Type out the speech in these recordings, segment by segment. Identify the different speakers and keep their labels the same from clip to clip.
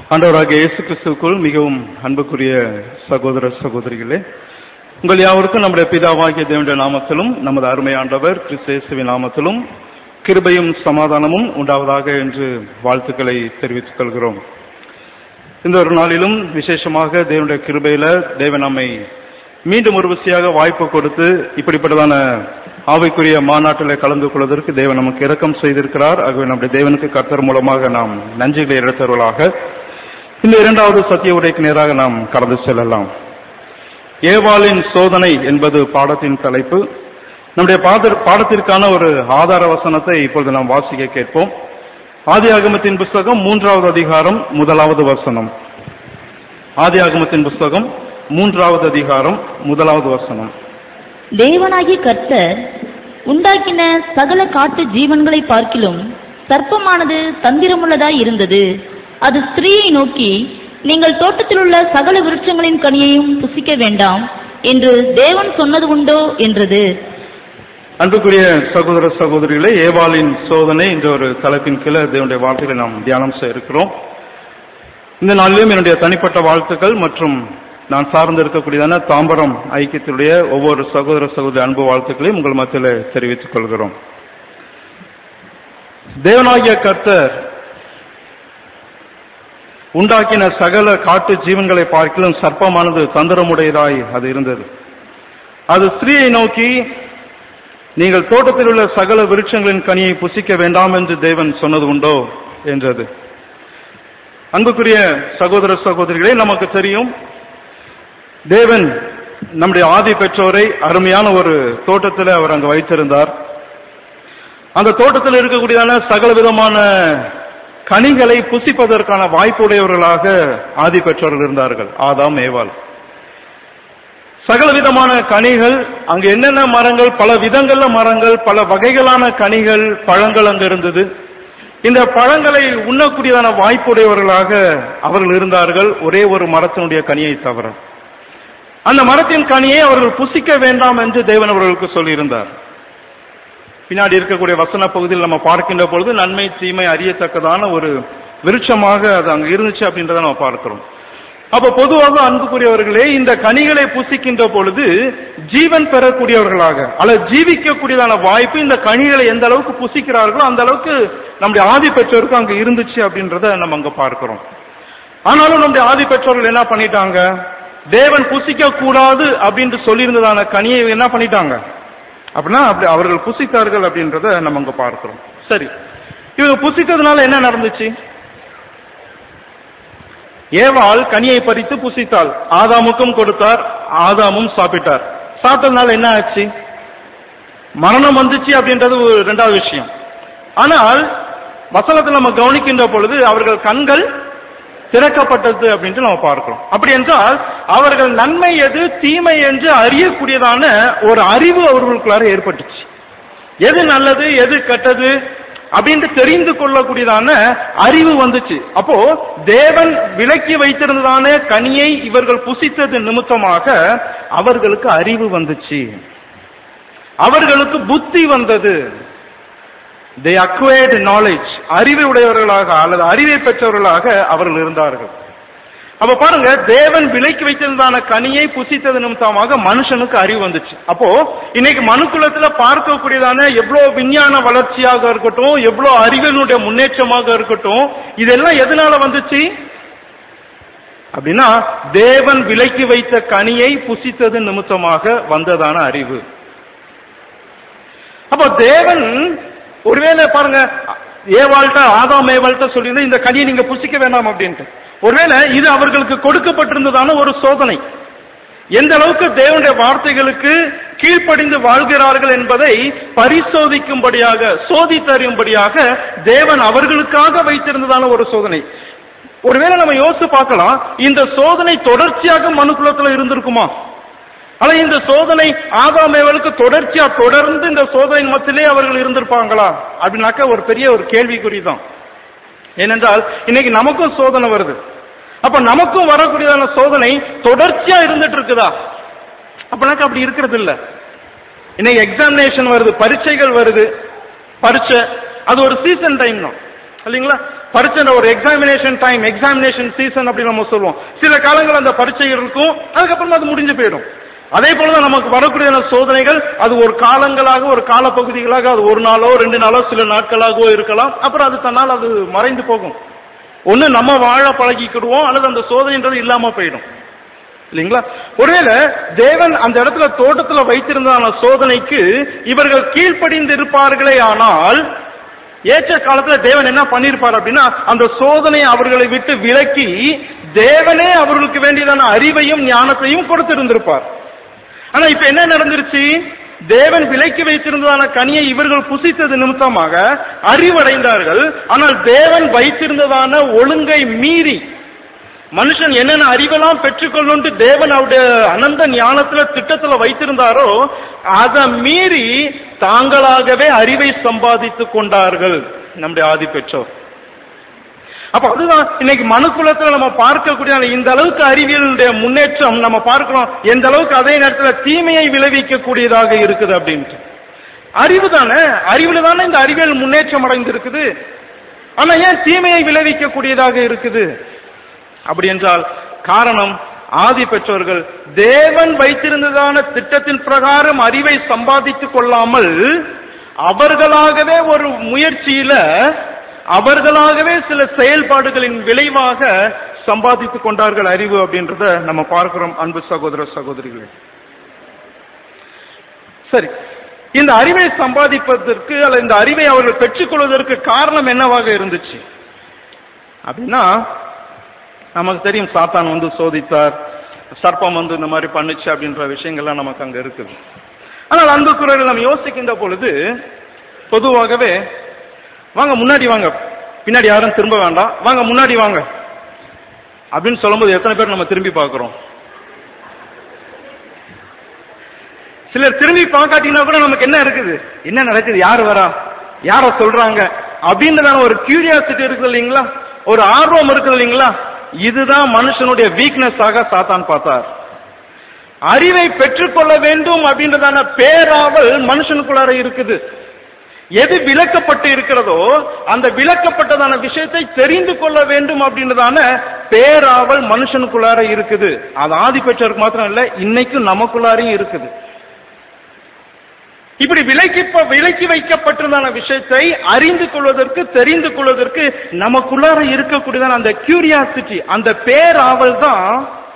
Speaker 1: ஆண்டவராகிய இயேசு கிறிஸ்துவுக்குள் மிகவும் அன்புக்குரிய சகோதர சகோதரிகளே, உங்கள் யாவருக்கும் நம்முடைய பிதாவாகிய தேவனுடைய நாமத்திலும் நமது அருமை ஆண்டவர் கிறிஸ்து இயேசுவின் நாமத்திலும் கிருபையும் சமாதானமும் உண்டாவதாக என்று வாழ்த்துக்களை தெரிவித்துக் கொள்கிறோம். இந்த ஒரு நாளிலும் விசேஷமாக தேவனுடைய கிருபையில தேவன் நம்மை மீண்டும் ஒரு விசையாக வாய்ப்பு கொடுத்து இப்படிப்பட்டதான ஆவிக்குரிய மாநாட்டில் கலந்து கொள்வதற்கு தேவன் நமக்கு இரக்கம் செய்திருக்கிறார். ஆகவே நம்முடைய தேவனுக்கு கர்த்தர் மூலமாக நாம் நன்றிகளை இழத்தவர்களாக இந்த இரண்டாவது சத்திய உரைக்கு நேராக நாம் கடந்து செல்லலாம். ஏவாளின் சோதனை என்பது பாடத்தின் தலைப்பு. நம்முடைய பாடத்திற்கான ஒரு ஆதார வசனத்தை இப்பொழுது நாம் வாசிக்க கேட்போம். ஆதியாகமத்தின் புஸ்தகம் 3வது அதிகாரம் 1வது வசனம். ஆதியாகமத்தின் புஸ்தகம் 3வது அதிகாரம் 1வது வசனம்.
Speaker 2: தேவனாகிய கர்த்தர் உண்டாக்கின சகல காட்டு ஜீவன்களை பார்க்கிலும் சர்ப்பமானது தந்திரமுள்ளதாய் இருந்தது. அது ஸ்திரீயை நோக்கி, நீங்கள் தோட்டத்தில் உள்ள சகல விருட்சங்களின் கனியையும் புசிக்க வேண்டாம் என்று தேவன் சொன்னது உண்டோ என்றது.
Speaker 1: அன்புக்குரிய சகோதர சகோதரிகளே, ஏவாளின் சோதனை என்ற ஒரு தலைப்பின் கீழே தேவனுடைய வார்த்தைகளை நாம் தியானம் செய்ய இருக்கிறோம். இந்த நாளிலும் என்னுடைய தனிப்பட்ட வாழ்த்துக்கள் மற்றும் நான் சார்ந்து இருக்கக்கூடியதான தாம்பரம் ஐக்கியத்தினுடைய ஒவ்வொரு சகோதர சகோதரி அன்பு வாழ்த்துக்களையும் உங்கள் மத்தியில் தெரிவித்துக் கொள்கிறோம். தேவனாகிய கர்த்தர் உண்டாக்கின சகல காட்டு ஜீவன்களை பார்க்கிலும் சர்ப்பமானது தந்திரமுடையதாய் அது இருந்தது. அது ஸ்திரீயை நோக்கி, நீங்கள் தோட்டத்தில் உள்ள சகல விருட்சங்களின் கனியை புசிக்க வேண்டாம் என்று தேவன் சொன்னது உண்டோ என்றது. அன்புக்குரிய சகோதர சகோதரிகளே, நமக்கு தெரியும் தேவன் நம்முடைய ஆதி பெற்றோரை அருமையான ஒரு தோட்டத்தில் அவர் அங்கு வைத்திருந்தார். அந்த தோட்டத்தில் இருக்கக்கூடியதான சகல விதமான கனிகளை புசிப்பதற்கான வாய்ப்புடையவர்களாக ஆதி பெற்றோர்கள் இருந்தார்கள், ஆதாம் ஏவாள். சகல விதமான கனிகள், அங்கு என்னென்ன மரங்கள், பல விதங்கள்ல மரங்கள், பல வகைகளான கனிகள், பழங்கள் அங்கு இருந்தது. இந்த பழங்களை உண்ணக்கூடியதான வாய்ப்புடையவர்களாக அவர்கள் இருந்தார்கள், ஒரே ஒரு மரத்தினுடைய கனியை தவிர. அந்த மரத்தின் கனியை அவர்கள் புசிக்க வேண்டாம் என்று தேவன் அவர்களுக்கு சொல்லியிருந்தார். பின்னாடி இருக்கக்கூடிய வசன பகுதியில் நம்ம பார்க்கின்ற பொழுது நன்மை தீமை அறியத்தக்கதான ஒரு விருட்சமாக அது அங்க இருந்துச்சு அப்படின்றத நம்ம பார்க்கிறோம். அப்ப பொதுவாக அன்புக்குரியவர்களே, இந்த கனிகளை புசிக்கின்ற பொழுது ஜீவன் பெறக்கூடியவர்களாக அல்லது ஜீவிக்கக்கூடியதான வாய்ப்பு இந்த கனிகளை எந்த அளவுக்கு புசிக்கிறார்களோ அந்த அளவுக்கு நம்முடைய ஆதி பெற்றோருக்கு அங்க இருந்துச்சு அப்படின்றத நம்ம அங்க பார்க்கிறோம். ஆனாலும் நம்முடைய ஆதி பெற்றோர்கள் என்ன பண்ணிட்டாங்க, தேவன் புசிக்க கூடாது அப்படின்னு சொல்லியிருந்ததான கனியை என்ன பண்ணிட்டாங்க அப்படின்னா அப்படி அவர்கள் புசித்தார்கள் அப்படின்றத நம்ம அங்க பார்க்கிறோம். சரி, இவங்க புசித்ததுனால என்ன நடந்துச்சு? ஏவாள் கனியை பறித்து புசித்தாள், ஆதாமுக்கும் கொடுத்தார், ஆதாமும் சாப்பிட்டார். சாப்பிட்டதுனால என்ன ஆச்சு? மரணம் வந்துச்சு அப்படின்றது ஒரு இரண்டாவது விஷயம். ஆனால் வசனத்தில் நம்ம கவனிக்கின்ற பொழுது அவர்கள் கண்கள் திறக்கப்பட்டது அப்படின்ட்டு நம்ம பார்க்கிறோம். அப்படி என்றால் அவர்கள் நன்மை எது தீமை என்று அறியக்கூடியதான ஒரு அறிவு அவர்களுக்குள்ளார ஏற்பட்டுச்சு. எது நல்லது எது கெட்டது அப்படின்னு தெரிந்து கொள்ளக்கூடியதான அறிவு வந்துச்சு. அப்போ தேவன் விலக்கி வைத்திருந்ததான கனியை இவர்கள் புசித்தது நிமித்தமாக அவர்களுக்கு அறிவு வந்துச்சு, அவர்களுக்கு புத்தி வந்தது. They acquired knowledge. அறிவை உடையவர்களாக அல்லது அறிவை பெற்றவர்களாக அவர்கள் இருந்தார்கள். அப்ப பாருங்க, தேவன் விலக்கி வைத்திருந்தான கனியை புசித்தது நிமித்தமாக மனுஷனுக்கு அறிவு வந்துச்சு. அப்போ இன்னைக்கு மனுக்குலத்துல பார்க்கக்கூடியதான எவ்வளவு விஞ்ஞான வளர்ச்சியாக இருக்கட்டும், எவ்வளவு அறிவினுடைய முன்னேற்றமாக இருக்கட்டும், இதெல்லாம் எதனால வந்துச்சு அப்படின்னா தேவன் விலக்கி வைத்த கனியை புசித்தது நிமித்தமாக வந்ததான அறிவு. அப்போ தேவன் ஒருவேளை பாருங்க, ஏவாள்கிட்ட ஆதாம் ஏவாள்கிட்ட சொல்லியிருந்தா இந்த கனியை நீங்க புசிக்க வேண்டாம் அப்படின்ட்டு, ஒருவேளை இது அவர்களுக்கு கொடுக்கப்பட்டிருந்ததான ஒரு சோதனை. எந்த அளவுக்கு தேவனுடைய வார்த்தைகளுக்கு கீழ்ப்படிந்து வாழ்கிறார்கள் என்பதை பரிசோதிக்கும்படியாக, சோதித்தறியும்படியாக தேவன் அவர்களுக்காக வைத்திருந்ததான ஒரு சோதனை. ஒருவேளை நம்ம யோசிச்சு பார்க்கலாம், இந்த சோதனை தொடர்ச்சியாக மனுக்குலத்துல இருந்திருக்குமா? ஆனா இந்த சோதனை ஆதாம் ஏவாளுக்கு தொடர்ச்சியா தொடர்ந்து இந்த சோதனை மத்தியிலே அவர்கள் இருந்திருப்பாங்களா அப்படின்னாக்க ஒரு பெரிய ஒரு கேள்விக்குறி தான். ஏனென்றால் இன்னைக்கு நமக்கும் சோதனை வருது. அப்ப நமக்கும் வரக்கூடியதான சோதனை தொடர்ச்சியா இருந்துட்டு இருக்குதா அப்படின்னாக்க அப்படி இருக்கிறது இல்ல. இன்னைக்கு எக்ஸாமினேஷன் வருது, பரீட்சைகள் வருது, பரீட்சை அது ஒரு சீசன் டைம் தான் இல்லைங்களா? பரீட்சை ஒரு எக்ஸாமினேஷன் சீசன் அப்படின்னு நம்ம சொல்லுவோம். சில காலங்கள் அந்த பரீட்சை இருக்கும், அதுக்கப்புறம் அது முடிஞ்சு போயிடும். அதே போலதான் நமக்கு வரக்கூடிய சோதனைகள் அது ஒரு காலங்களாக, ஒரு காலப்பகுதிகளாக, அது ஒரு நாளோ 2 நாளோ சில நாட்களாகவோ இருக்கலாம். அப்புறம் அது தன்னால் அது மறைந்து போகும். ஒண்ணு நம்ம வாழ பழகிக்கிடுவோம், அல்லது அந்த சோதனைன்றது இல்லாம போயிடும் இல்லைங்களா? ஒருவேளை தேவன் அந்த இடத்துல தோட்டத்துல வைத்திருந்த சோதனைக்கு இவர்கள் கீழ்ப்படிந்து இருப்பார்களே ஆனால் ஏற்ற காலத்துல தேவன் என்ன பண்ணிருப்பார் அப்படின்னா, அந்த சோதனை அவர்களை விட்டு விலக்கி தேவனே அவர்களுக்கு வேண்டியதான அறிவையும் ஞானத்தையும் கொடுத்திருந்திருப்பார். ஆனா இப்ப என்ன நடந்துருச்சு? தேவன் விலக்கி வைத்திருந்ததான கனியை இவர்கள் புசித்தது நிமித்தமாக அறிவடைந்தார்கள். ஆனால் தேவன் வைத்திருந்ததான ஒழுங்கை மீறி மனுஷன் என்னென்ன அறிவெல்லாம் பெற்றுக்கொள்ளும் தேவன் அவருடைய அனந்த ஞானத்துல திட்டத்துல வைத்திருந்தாரோ அதை மீறி தாங்களாகவே அறிவை சம்பாதித்துக் கொண்டார்கள் நம்முடைய ஆதி பெற்றோர். அப்ப அதுதான் இன்னைக்கு மனுக்குலத்துல நம்ம பார்க்கக்கூடிய இந்த அளவுக்கு அறிவியலுடைய முன்னேற்றம் நம்ம பார்க்கிறோம். எந்த அளவுக்கு அதே நேரத்தில் தீமையை விளைவிக்க கூடியதாக இருக்குது அப்படின்ட்டு. அறிவு தானே, அறிவுல தானே இந்த அறிவியல் முன்னேற்றம் அடைந்து இருக்குது. ஆனா ஏன் தீமையை விளைவிக்க கூடியதாக இருக்குது? அப்படி என்றால் காரணம், ஆதி பெற்றோர்கள் தேவன் வைத்திருந்ததான திட்டத்தின் பிரகாரம் அறிவை சம்பாதித்துக் கொள்ளாமல் அவர்களாகவே ஒரு முயற்சியில அவர்களாகவே சில செயல்பாடுகளின் விளைவாக சம்பாதித்துக் கொண்டார்கள் அறிவு அப்படின்றத நம்ம பார்க்கிறோம். அன்பு சகோதர சகோதரிகளே, சரி, இந்த அறிவை சம்பாதிப்பதற்கு அல்ல இந்த அறிவை அவர்கள் பெற்றுக்கொள்வதற்கு காரணம் என்னவாக இருந்துச்சு அப்படின்னா, நமக்கு தெரியும் சாத்தான் சோதித்தார், சர்ப்பம் இந்த மாதிரி பண்ணுச்சு அப்படின்ற விஷயங்கள்லாம் நமக்கு அங்க இருக்குது. ஆனால் அன்புக்குரியவர்களே, நம்ம யோசிக்கின்ற பொழுது பொதுவாகவே வாங்க முன்னாடி வாங்க, பின்னாடி யாரும் திரும்ப வேண்டாம், வாங்க முன்னாடி வாங்க அப்படின்னு சொல்லும்போது எத்தனை பேர் நம்ம திரும்பி பார்க்கிறோம்? சிலர் திரும்பி பார்க்காட்டீங்கன்னா கூட நமக்கு என்ன இருக்குது, என்ன நடக்குது, யார் வரா, யார சொல்றாங்க அப்படின்றதான ஒரு கியூரியாசிட்டி இருக்குது இல்லைங்களா, ஒரு ஆர்வம் இருக்குது இல்லைங்களா. இதுதான் மனுஷனுடைய வீக்னஸாக சாத்தான் பார்த்தார். அறிவை பெற்றுக்கொள்ள வேண்டும் அப்படின்றதான பேராவல் மனுஷனுக்குள்ளார இருக்குது. எது விளக்கப்பட்டு இருக்கிறதோ அந்த விளக்கப்பட்டதான விஷயத்தை தெரிந்து கொள்ள வேண்டும் அப்படின்றதான பேராவல் மனுஷனுக்குள்ளார இருக்குது. அது ஆதி பெற்றோருக்கு மாத்திரம் இல்ல, இன்னைக்கும் நமக்குள்ளாரையும் இருக்குது. இப்படி விலக்கி வைக்கப்பட்டிருந்தான விஷயத்தை அறிந்து கொள்வதற்கு, தெரிந்து கொள்வதற்கு நமக்குள்ளார இருக்கக்கூடியதான அந்த கியூரியாசிட்டி, அந்த பேராவல் தான்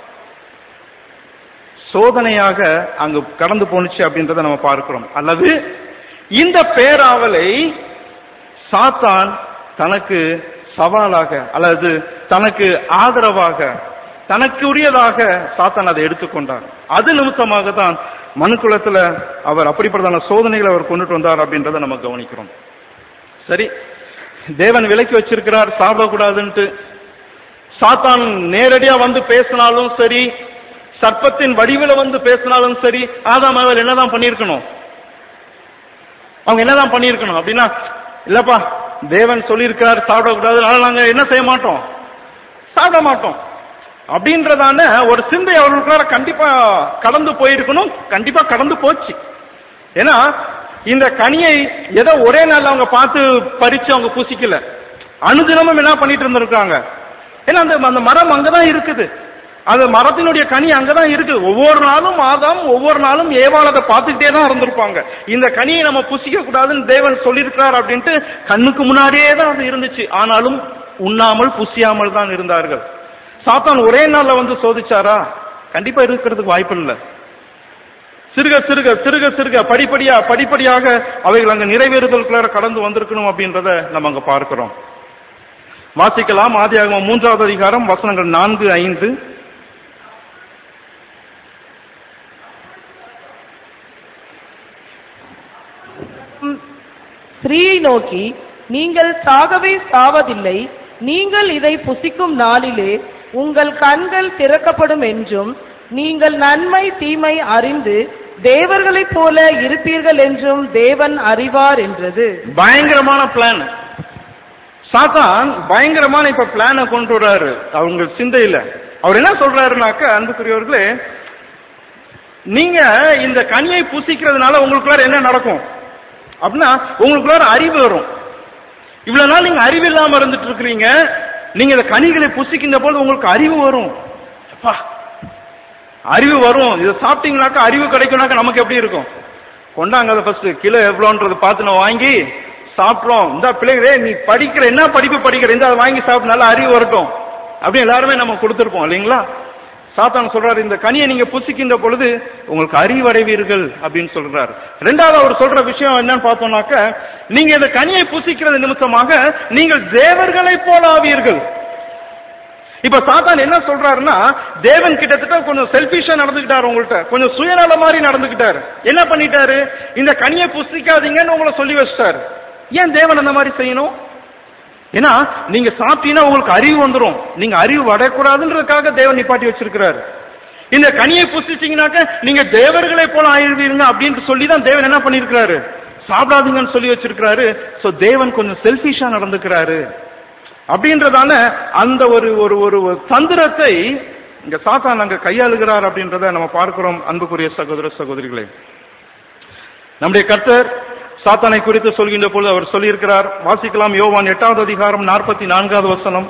Speaker 1: சோதனையாக அங்கு கடந்து போனுச்சு அப்படின்றத நம்ம பார்க்கிறோம். அல்லது இந்த பேராவலை சாத்தான் தனக்கு சவாலாக அல்லது தனக்கு ஆதரவாக தனக்கு உரியதாக சாத்தான் அதை எடுத்துக்கொண்டார். அது நிமித்தமாக தான் மனுக்குலத்துல அவர் அப்படிப்பட்டதான சோதனைகளை அவர் கொண்டுட்டு வந்தார் அப்படின்றத நம்ம கவனிக்கிறோம். சரி, தேவன் விலக்கி வச்சிருக்கிறார் சாப்பிடக்கூடாதுன்ட்டு. சாத்தான் நேரடியா பேசினாலும் சரி, சர்ப்பத்தின் வடிவில பேசினாலும் சரி, ஆதாம் அவள் என்னதான் பண்ணிருக்கணும்? அவங்க என்னதான் பண்ணிருக்கணும் அப்படின்னா, இல்லப்பா தேவன் சொல்லியிருக்கார் சாப்பிடக்கூடாது, அதனால நாங்க என்ன செய்ய மாட்டோம், சாப்பிட மாட்டோம் அப்படின்றதான ஒரு சிந்தை அவர்களுக்குள்ள கண்டிப்பா கடந்து போயிருக்கணும். கண்டிப்பா கடந்து போச்சு. ஏன்னா இந்த கனியை ஏதோ ஒரே நாள் அவங்க பார்த்து பறிச்சு அவங்க புசிக்கல, அனுதினமும் என்ன பண்ணிட்டு இருந்திருக்காங்க. ஏன்னா அந்த மரம் அங்கதான் இருக்குது, அந்த மரத்தினுடைய கனி அங்கதான் இருக்கு. ஒவ்வொரு நாளும் ஆதாம், ஒவ்வொரு நாளும் ஏவாள் அதை பார்த்துக்கிட்டே தான் இருந்திருப்பாங்க. இந்த கனியை நம்ம புசிக்க கூடாதுன்னு தேவன் சொல்லியிருக்கார் அப்படின்ட்டு கண்ணுக்கு முன்னாடியே தான் அது இருந்துச்சு. ஆனாலும் உண்ணாமல் புசியாமல் தான் இருந்தார்கள். சாத்தான் ஒரே நாள்ல சோதிச்சாரா? கண்டிப்பா இருக்கிறதுக்கு வாய்ப்பு இல்லை. சிறுக சிறுக சிறுக சிறுக படிப்படியாக அவைகள் அங்க நிறைவேறுதலுக்குள்ள கடந்து வந்திருக்கணும் அப்படின்றத நம்ம அங்க பார்க்கிறோம். வாசிக்கலாம். ஆதியாகமம் 3வது அதிகாரம் வசனங்கள் 4, 5.
Speaker 3: ஸ்திரீயை நோக்கி, நீங்கள் சாகவே சாவதில்லை, நீங்கள் இதை புசிக்கும் நாளிலே உங்கள் கண்கள் திறக்கப்படும் என்றும் நீங்கள் நன்மை தீமை அறிந்து தேவர்களைப் போல இருப்பீர்கள் என்றும் தேவன் அறிவார் என்றது. பயங்கரமான
Speaker 1: பிளான். சாத்தான் பயங்கரமான இப்ப பிளான கொண்டு வர்றாரு அவங்க சிந்தையில. அவர் என்ன சொல்றாருனாக்க, அன்புக்குரியவர்களே, நீங்க இந்த கனியை புசிக்கிறதுனால உங்களுக்குள்ளார என்ன நடக்கும் அப்படின்னா, உங்களுக்குள்ளார அறிவு வரும். இவ்வளவு நாள் நீங்க அறிவு இல்லாம இருந்துட்டு இருக்கிறீங்க, நீங்க இந்த கனிகளை புசிக்கின்ற போது உங்களுக்கு அறிவு வரும். அப்பா, அறிவு வரும். இதை சாப்பிட்டீங்கன்னாக்கா அறிவு கிடைக்கும்னாக்கா நமக்கு எப்படி இருக்கும்? கொண்டாங்க அதை ஃபர்ஸ்ட் கிலோ எவ்வளோன்றது பார்த்து நான் வாங்கி சாப்பிட்றோம். இந்த பிள்ளைகளே நீ படிக்கிற என்ன படிப்பு படிக்கிற, இந்த அதை வாங்கி சாப்பிட்டு நல்லா அறிவு வரட்டும் அப்படின்னு எல்லாருமே நம்ம கொடுத்துருப்போம் இல்லைங்களா? சாத்தான் சொல்றாரு, இந்த கனியை நீங்க புசிக்கின்ற பொழுது உங்களுக்கு அறிவடைவீர்கள் அப்படின்னு சொல்றாரு. ரெண்டாவது அவர் சொல்ற விஷயம் என்னன்னு பார்த்தோம்னாக்க, நீங்க இந்த கனியை புசிக்கிறது நிமித்தமாக நீங்கள் தேவர்களை போல ஆவீர்கள். இப்ப சாத்தான் என்ன சொல்றாருன்னா, தேவன் கிட்டத்தட்ட கொஞ்சம் செல்பிஷா நடந்துகிட்டாரு, உங்கள்கிட்ட கொஞ்சம் சுயநல மாதிரி நடந்துகிட்டாரு. என்ன பண்ணிட்டாரு, இந்த கனியை புசிக்காதீங்கன்னு உங்களை சொல்லி வச்சிட்டாரு. ஏன் தேவன் அந்த மாதிரி செய்யணும்? ஏன்னா நீங்க சாப்பிட்டீங்கன்னா உங்களுக்கு அறிவு வந்துடும், நீங்க அறிவு அடையக்கூடாதுன்றதுக்காக தேவன் நிப்பாட்டி வச்சிருக்கிறாரு. இந்த கனியை புசிச்சீங்கன்னாக்க நீங்க தேவர்களை போல ஆயிடுவீங்க அப்படின்னு சொல்லி தான் தேவன் என்ன பண்ணிருக்கிறாரு, சாப்பிடாதீங்கன்னு சொல்லி வச்சிருக்கிறாரு. சோ தேவன் கொஞ்சம் செல்பிஷா நடந்துக்கிறாரு அப்படின்றதான அந்த ஒரு ஒரு ஒரு தந்திரத்தை இங்க சாத்தான் அங்க கையாளுகிறார் அப்படின்றத நம்ம பார்க்கிறோம். அன்புக்குரிய சகோதர சகோதரிகளே, நம்முடைய கர்த்தர் சாத்தானை குறித்து சொல்கின்ற பொழுது அவர் சொல்லியிருக்கிறார். வாசிக்கலாம், யோவான் 8வது அதிகாரம் 44வது வசனம்.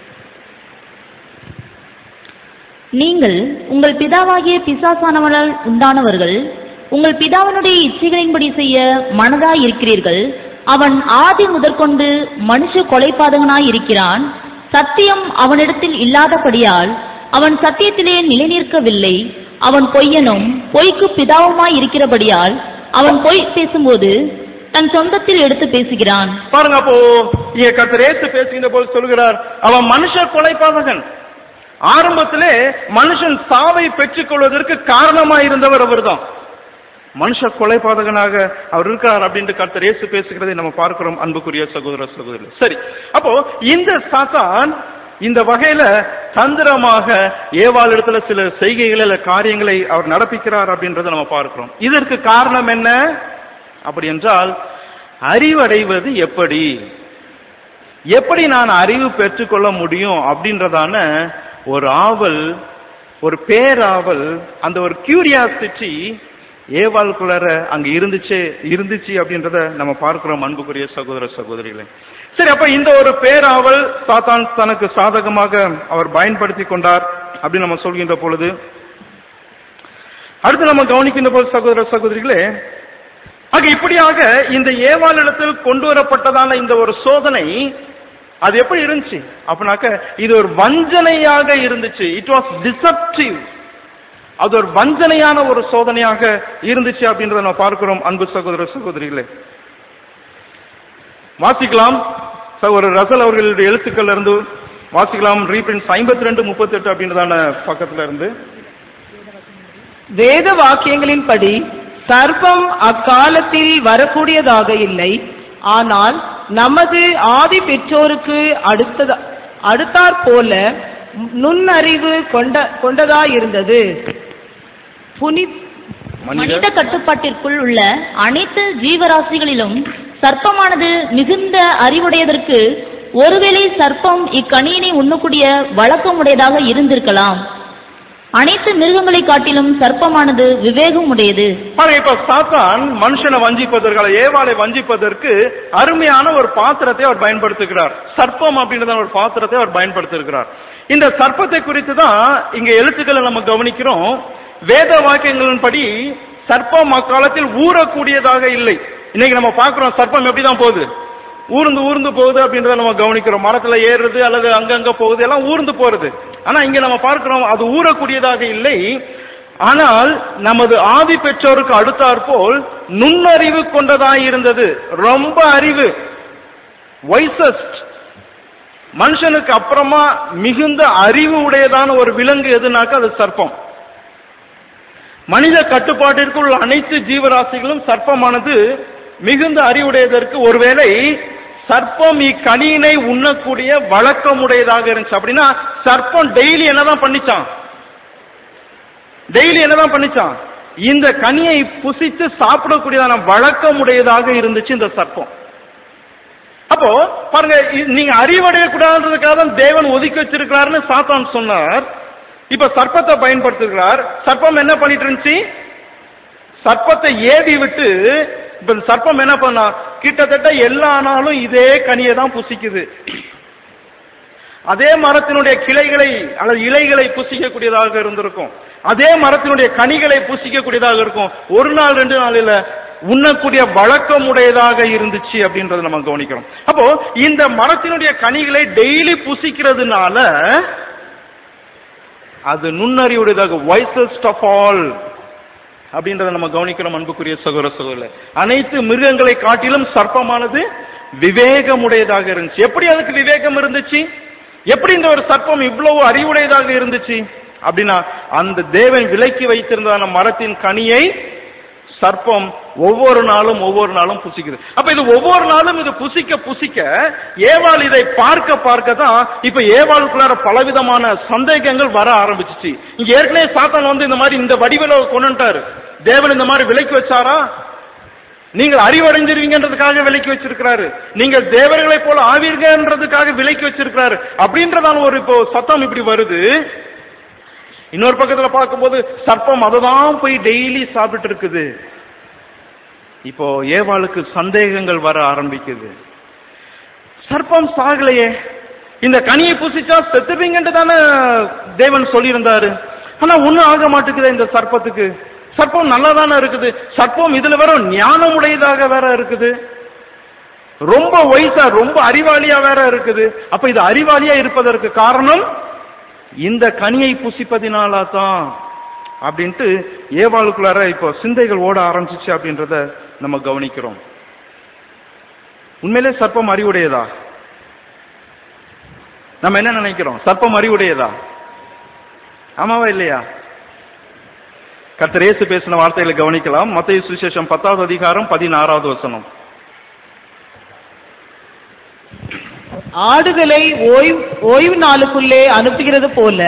Speaker 2: நீங்கள் உங்கள் பிதாவாகிய பிசாசானவனால் உண்டானவர்கள், உங்கள் பிதாவினுடைய இச்சைகளின்படி செய்ய மனதாய் இருக்கிறீர்கள். அவன் ஆதி முதற்கொண்டு மனுஷ கொலைபாதகனாய் இருக்கிறான். சத்தியம் அவனிடத்தில் இல்லாதபடியால் அவன் சத்தியத்திலே நிலைநிற்கவில்லை. அவன் பொய்யனும் பொய்க்கு பிதாவுமாய் இருக்கிறபடியால் அவன் பொய் பேசும்போது தன் சொந்தத்தில் எடுத்து பேசுகிறான்.
Speaker 1: பாருங்க, அப்போ கர்த்தர் இயேசு பேசுகின்ற போது சொல்கிறார், அவன் மனுஷ கொலைபாதகன். ஆரம்பத்திலே மனுஷன் சாவை பெற்றுக் கொள்வதற்கு காரணமாக இருந்தவர் அவர் தான். மனுஷ கொலைபாதகனாக அவர் இருக்கிறார் அப்படின்ட்டு கர்த்தர் இயேசு பேசுகிறதை நம்ம பார்க்கிறோம். அன்புக்குரிய சகோதர சகோதரி, சரி, அப்போ இந்த சாத்தான் இந்த வகையில தந்திரமாக ஏவாள் இடத்துல சில செய்கைகளை காரியங்களை அவர் நடப்பிக்கிறார் அப்படின்றத நம்ம பார்க்கிறோம். இதற்கு காரணம் என்ன அப்படி என்றால், அறிவடைவது எப்படி, எப்படி நான் அறிவு பெற்றுக்கொள்ள முடியும் அப்படின்றதான ஒரு ஆவல், ஒரு பேராவல், அந்த ஒரு கியூரியாசிட்டி ஏவாளுக்குள்ளார அங்க இருந்துச்சு அப்படின்றத நம்ம பார்க்கிறோம். அன்புக்குரிய சகோதர சகோதரிகளே, சரி, அப்ப இந்த ஒரு பேராவல் சாத்தான் தனக்கு சாதகமாக அவர் பயன்படுத்தி கொண்டார் அப்படின்னு நம்ம சொல்கின்ற பொழுது, அடுத்து நம்ம கவனிக்கின்ற போது சகோதர சகோதரிகளே, ஆக இப்படியாக இந்த ஏவாளிடத்தில் கொண்டு வரப்பட்டதான இந்த ஒரு சோதனை அது எப்படி இருந்துச்சு அப்படின்னாக்க, இது ஒரு வஞ்சனையாக இருந்துச்சு. It was deceptive. அது ஒரு வஞ்சனையான ஒரு சோதனையாக இருந்துச்சு அப்படின்றத நம்ம பார்க்கிறோம். அன்பு சகோதர சகோதரிகளே, வாசிக்கலாம், ஒரு ரசல் அவர்களுடைய எழுத்துக்கள் இருந்து வாசிக்கலாம். ரீபிரிண்ட்ஸ் 52:38 அப்படின்றதான பக்கத்துல இருந்து.
Speaker 3: வேத வாக்கியங்களின்படி சர்ப்பம் அக்காலத்தில் வரக்கூடியதாக இல்லை, ஆனால் நமது ஆதி பெற்றோருக்கு அடுத்தாற் போல நுண்ணறிவு கொண்டதாயிருந்தது.
Speaker 2: மனித கட்டுப்பாட்டிற்குள் உள்ள அனைத்து ஜீவராசிகளிலும் சர்ப்பமானது மிகுந்த அறிவுடையதற்கு ஒருவேளை சர்ப்பம் இக்கனியினை உண்ணக்கூடிய வழக்கமுடையதாக இருந்திருக்கலாம். அனைத்து மிருகங்களை காட்டிலும் சர்ப்பமானது விவேகம் உடையது.
Speaker 1: இப்ப சாத்தான் மனுஷனை வஞ்சிப்பதற்கு, ஏவாளை வஞ்சிப்பதற்கு அருமையான ஒரு பாத்திரத்தை அவர் பயன்படுத்துகிறார். சர்ப்பம் அப்படின்றத ஒரு பாத்திரத்தை அவர் பயன்படுத்திருக்கிறார். இந்த சர்ப்பத்தை குறித்து தான் இங்க எழுத்துக்களை நம்ம கவனிக்கிறோம். வேத வாக்கியங்களின்படி சர்ப்பம் அக்காலத்தில் ஊறக்கூடியதாக இல்லை. இன்னைக்கு நம்ம பார்க்கிறோம் சர்ப்பம் எப்படிதான் போகுது, ஊர்ந்து போகுது அப்படின்றத நம்ம கவனிக்கிறோம். மரத்துல ஏறுறது அல்லது அங்கங்க போகுது, எல்லாம் ஊர்ந்து போறது. ஆனா இங்க நம்ம பார்க்கிறோம் அது ஊறக்கூடியதாக இல்லை. ஆனால் நமது ஆதி பெற்றோருக்கு அடுத்தாற்போல் நுண்ணறிவு கொண்டதாக இருந்தது. ரொம்ப அறிவு, வைசஸ்ட், மனுஷனுக்கு அப்புறமா மிகுந்த அறிவு உடையதான ஒரு விலங்கு எதுனாக்க அது சர்ப்பம். மனித கட்டுப்பாட்டிற்குள் அனைத்து ஜீவராசிகளும் சர்ப்பமானது மிகுந்த அறிவுடையதற்கு ஒருவேளை சர்ப்பம் இக்கனியினை உண்ணக்கூடிய வழக்கமுடையதாக இருந்துச்சு. அப்படின்னா சர்ப்பம் டெய்லி என்னதான் பண்ணிச்சான், இந்த கனியை புசித்து சாப்பிடக்கூடியதான வழக்கமுடையதாக இருந்துச்சு இந்த சர்ப்பம். அப்போ பாருங்க, நீங்க அறிவடையக்கூடாதுன்றதுக்காக தான் தேவன் ஒதுக்கி வச்சிருக்கிறாருன்னு சாத்தான் சொன்னார். இப்ப சர்ப்பத்தை பயன்படுத்துகிறார். சர்ப்பம் என்ன பண்ணிட்டு இருந்துச்சு, சர்ப்பத்தை ஏவி விட்டு இப்ப சர்ப்பம் என்ன பண்ணா, கிட்டத்தட்ட எல்லா நாளும் இதே கனியை தான் புசிக்குது. அதே மரத்தினுடைய கிளைகளை அல்லது இலைகளை புசிக்கக்கூடியதாக இருந்திருக்கும், அதே மரத்தினுடைய கனிகளை புசிக்கக்கூடியதாக இருக்கும். ஒரு நாள் 2 நாள் இல்ல, உண்ணக்கூடிய வழக்கம் உடையதாக இருந்துச்சு அப்படின்றத நம்ம கவனிக்கிறோம். அப்போ இந்த மரத்தினுடைய கனிகளை டெய்லி புசிக்கிறதுனால அது நுண்ணறிவுடையதாக, வைசஸ்ட் ஆஃப் ஆல் அப்படின்றத நம்ம கவனிக்கிறோம். அன்புக்குரிய சகோதர சகோதரர்களே, அனைத்து மிருகங்களை காட்டிலும் சர்ப்பமானது விவேகமுடையதாக இருந்துச்சு. எப்படி அதுக்கு விவேகம் இருந்துச்சு? எப்படி இந்த ஒரு சர்ப்பம் இவ்வளவு அறிவுடையதாக இருந்துச்சு அப்படின்னா, அந்த தேவன் விலக்கி வைத்திருந்த மரத்தின் கனியை சர்ப்பம் ஒவ்வொரு நாளும் புசிக்குது. அப்ப இது ஒவ்வொரு நாளும் இது புசிக்க புசிக்க ஏவாள் இதை பார்க்க பார்க்க தான் இப்ப ஏவாளுக்குள்ளார பலவிதமான சந்தேகங்கள் வர ஆரம்பிச்சிச்சு. இங்க ஏற்கனவே சாத்தான் வந்து இந்த மாதிரி இந்த வடிவில கொண்டுட்டாரு. தேவன் இந்த மாதிரி விலக்கி வச்சாரா? நீங்கள் அறிவடைஞ்சிருவீங்கன்றதுக்காக விலக்கி வச்சிருக்கிறாரு, நீங்கள் தேவர்களை போல ஆவீர்கள்ன்றதுக்காக விலக்கி வச்சிருக்கிறாரு அப்படின்றதான ஒரு இப்போ சத்தம் இப்படி வருது. இன்னொரு பக்கத்துல பார்க்கும்போது சர்ப்பம் அததான் போய் டெய்லி சாப்பிட்டு இருக்குது. இப்போ ஏவாளுக்கு சந்தேகங்கள் வர ஆரம்பிக்குது. சர்ப்பம் சாகலையே, இந்த கனியை புசிச்சா செத்துவீங்கன்னு தானே தேவன் சொல்லியிருந்தாரு, ஆனா ஒண்ணும் ஆக மாட்டேங்குது இந்த சர்ப்பத்துக்கு. சர்ப்பம் நல்லா தானே இருக்குது, சர்ப்பம் இதுல வேற ஞானமுடையதாக வேற இருக்குது, ரொம்ப வயசா ரொம்ப அறிவாளியா வேற இருக்குது. அப்ப இது அறிவாளியா இருப்பதற்கு காரணம் இந்த கனியை புசிப்பதினால தான் அப்படின்ட்டு ஏவாளுக்குள்ளார இப்போ சிந்தைகள் ஓட ஆரம்பிச்சிச்சு அப்படின்றத நம்ம கவனிக்கிறோம். உண்மையிலே சர்ப்பம் அறிவுடையதா? நம்ம என்ன நினைக்கிறோம்? சர்ப்பம் அறிவுடையதா? ஆமாவா இல்லையா? கர்த்தர் இயேசு பேசின வார்த்தைகளை கவனிக்கலாம். மத்தேயு சுவிசேஷம் 10வது அதிகாரம் 16வது வசனம்.
Speaker 3: ஆடுகளை ஓய்வு நாளுக்குள்ளே அனுப்புகிறது போல,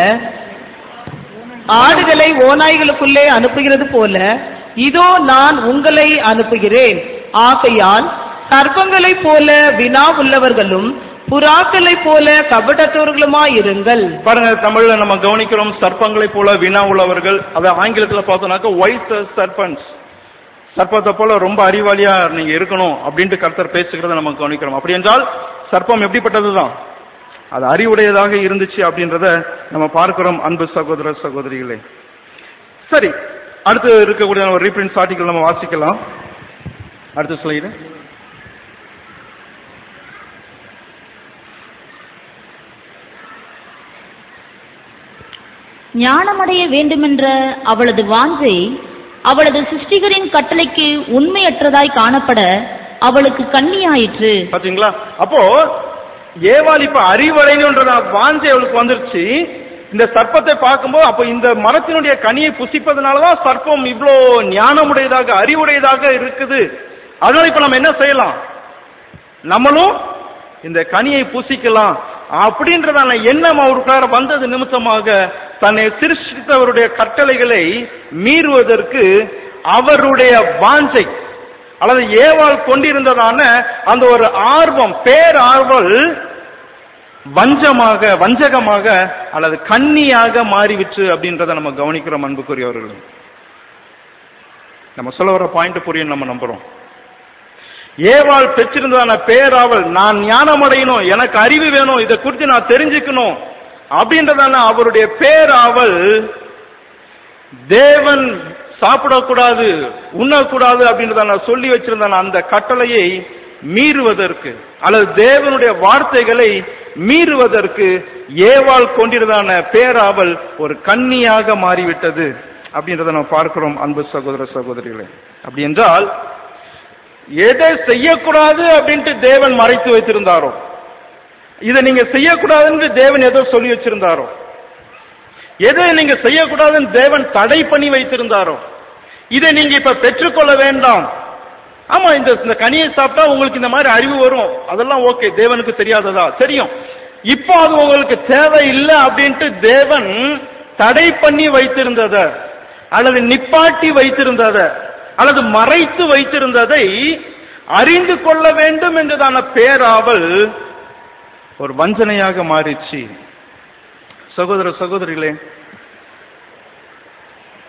Speaker 3: ஆடுகளை ஓநாய்களுக்குள்ளே அனுப்புகிறது போல இதோ நான் உங்களை அனுப்புகிறேன். ஆகையால் சர்ப்பங்களைப் போல வினா உள்ளவர்களும் புறாக்களை போல கபடத்தவர்களுமாயிருங்கள்.
Speaker 1: பாருங்க, தமிழ்ல நம்ம கவனிக்கிறோம் சர்ப்பங்களை போல வினா உள்ளவர்கள். அதை ஆங்கிலத்தில் பார்த்தோம்னாக்க வைஸ் சர்பன்ஸ், சர்ப்பத்தை போல ரொம்ப அறிவாளியா நீங்க இருக்கணும் அப்படின்ட்டு கர்த்தர் பேசுகிறத நம்ம கவனிக்கிறோம். அப்படி என்றால் சர்ப்பம் எப்படிப்பட்டதுதான்? அது அறிவுடையதாக இருந்துச்சு அப்படின்றத நம்ம பார்க்கிறோம். அன்பு சகோதர சகோதரிகளே, சரி, அடுத்து இருக்கக்கூடிய ஒரு ரீபிரிண்ட்ஸ் ஆர்டிகல் நம்ம வாசிக்கலாம். அடுத்த ஸ்லைடு.
Speaker 2: ஞானமடைய வேண்டுமென்ற அவளது வாஞ்சை அவளது சிருஷ்டிகரின் கட்டளைக்கு உண்மையற்றதாய் காணப்பட அவளுக்கு கண்ணியாயிற்று.
Speaker 1: பாத்தீங்களா? அப்போ ஏவாள் இப்ப அறிவடையணும்ன்ற வாஞ்சை அவளுக்கு வந்துருச்சு. இந்த சர்ப்பத்தை பார்க்கும்போது அப்ப இந்த மரத்தினுடைய கனியை புசிப்பதனாலதான் சர்ப்பம் இவ்வளோ ஞானமுடையதாக அறிவுடையதாக இருக்குது. அதனால இப்ப நம்ம என்ன செய்யலாம்? நம்மளும் இந்த கனியை புசிக்கலாம் அப்படின்றதான எண்ணம் அவருக்காக வந்தது நிமித்தமாக தன்னை சிருஷ்டித்தவருடைய கட்டளைகளை மீறுவதற்கு அவருடைய வாஞ்சை அல்லது ஏவாள் கொண்டிருந்ததான அந்த ஒரு ஆர்வம், பேரார்வல் வஞ்சகமாக அல்லது கண்ணியாக மாறிவிட்டு அப்படின்றத நம்ம கவனிக்கிறோம். அன்புக்குரியவர்கள், நம்ம சொல்ல வர பாயிண்ட் புரியும் நம்ம நம்புறோம். ஏவாள் பெற்றிருந்ததான பேராவல், நான் ஞானம் அடையணும், எனக்கு அறிவு வேணும், இதை குறித்து நான் தெரிஞ்சுக்கணும் அப்படின்றதான அவருடைய பேராவல் தேவன் சாப்பிடக்கூடாது உண்ணக்கூடாது அப்படின்றத சொல்லி வச்சிருந்தான அந்த கட்டளையை மீறுவதற்கு அல்லது தேவனுடைய வார்த்தைகளை மீறுவதற்கு ஏவாள் கொண்டிருந்தான பேராவல் ஒரு கண்ணியாக மாறிவிட்டது அப்படின்றத நம்ம பார்க்கிறோம். அன்பு சகோதர சகோதரிகளே, அப்படி என்றால் எதை செய்யக்கூடாது அப்படின்ட்டு தேவன் மறைத்து வைத்திருந்தாரோ, இதை நீங்க செய்யக்கூடாதுன்னு தேவன் ஏதோ சொல்லி வச்சிருந்தாரோ, எதை நீங்க செய்யக்கூடாதுன்னு தேவன் தடை பண்ணி வைத்திருந்தாரோ, இதை நீங்க இப்ப பெற்றுக்கொள்ள வேண்டாம். ஆமா, இந்த கனியை சாப்பிட்டா உங்களுக்கு இந்த மாதிரி அறிவு வரும், அதெல்லாம் ஓகே, தேவனுக்கு தெரியாததா? தெரியும். இப்போ அது உங்களுக்கு தேவை இல்லை அப்படின்ட்டு தேவன் தடை பண்ணி வைத்திருந்தத அல்லது நிப்பாட்டி வைத்திருந்தத அல்லது மறைத்து வைத்திருந்ததை அறிந்து கொள்ள வேண்டும் என்றதான பேராவல் ஒரு வஞ்சனையாக மாறிச்சு. சகோதர சகோதரிகளே,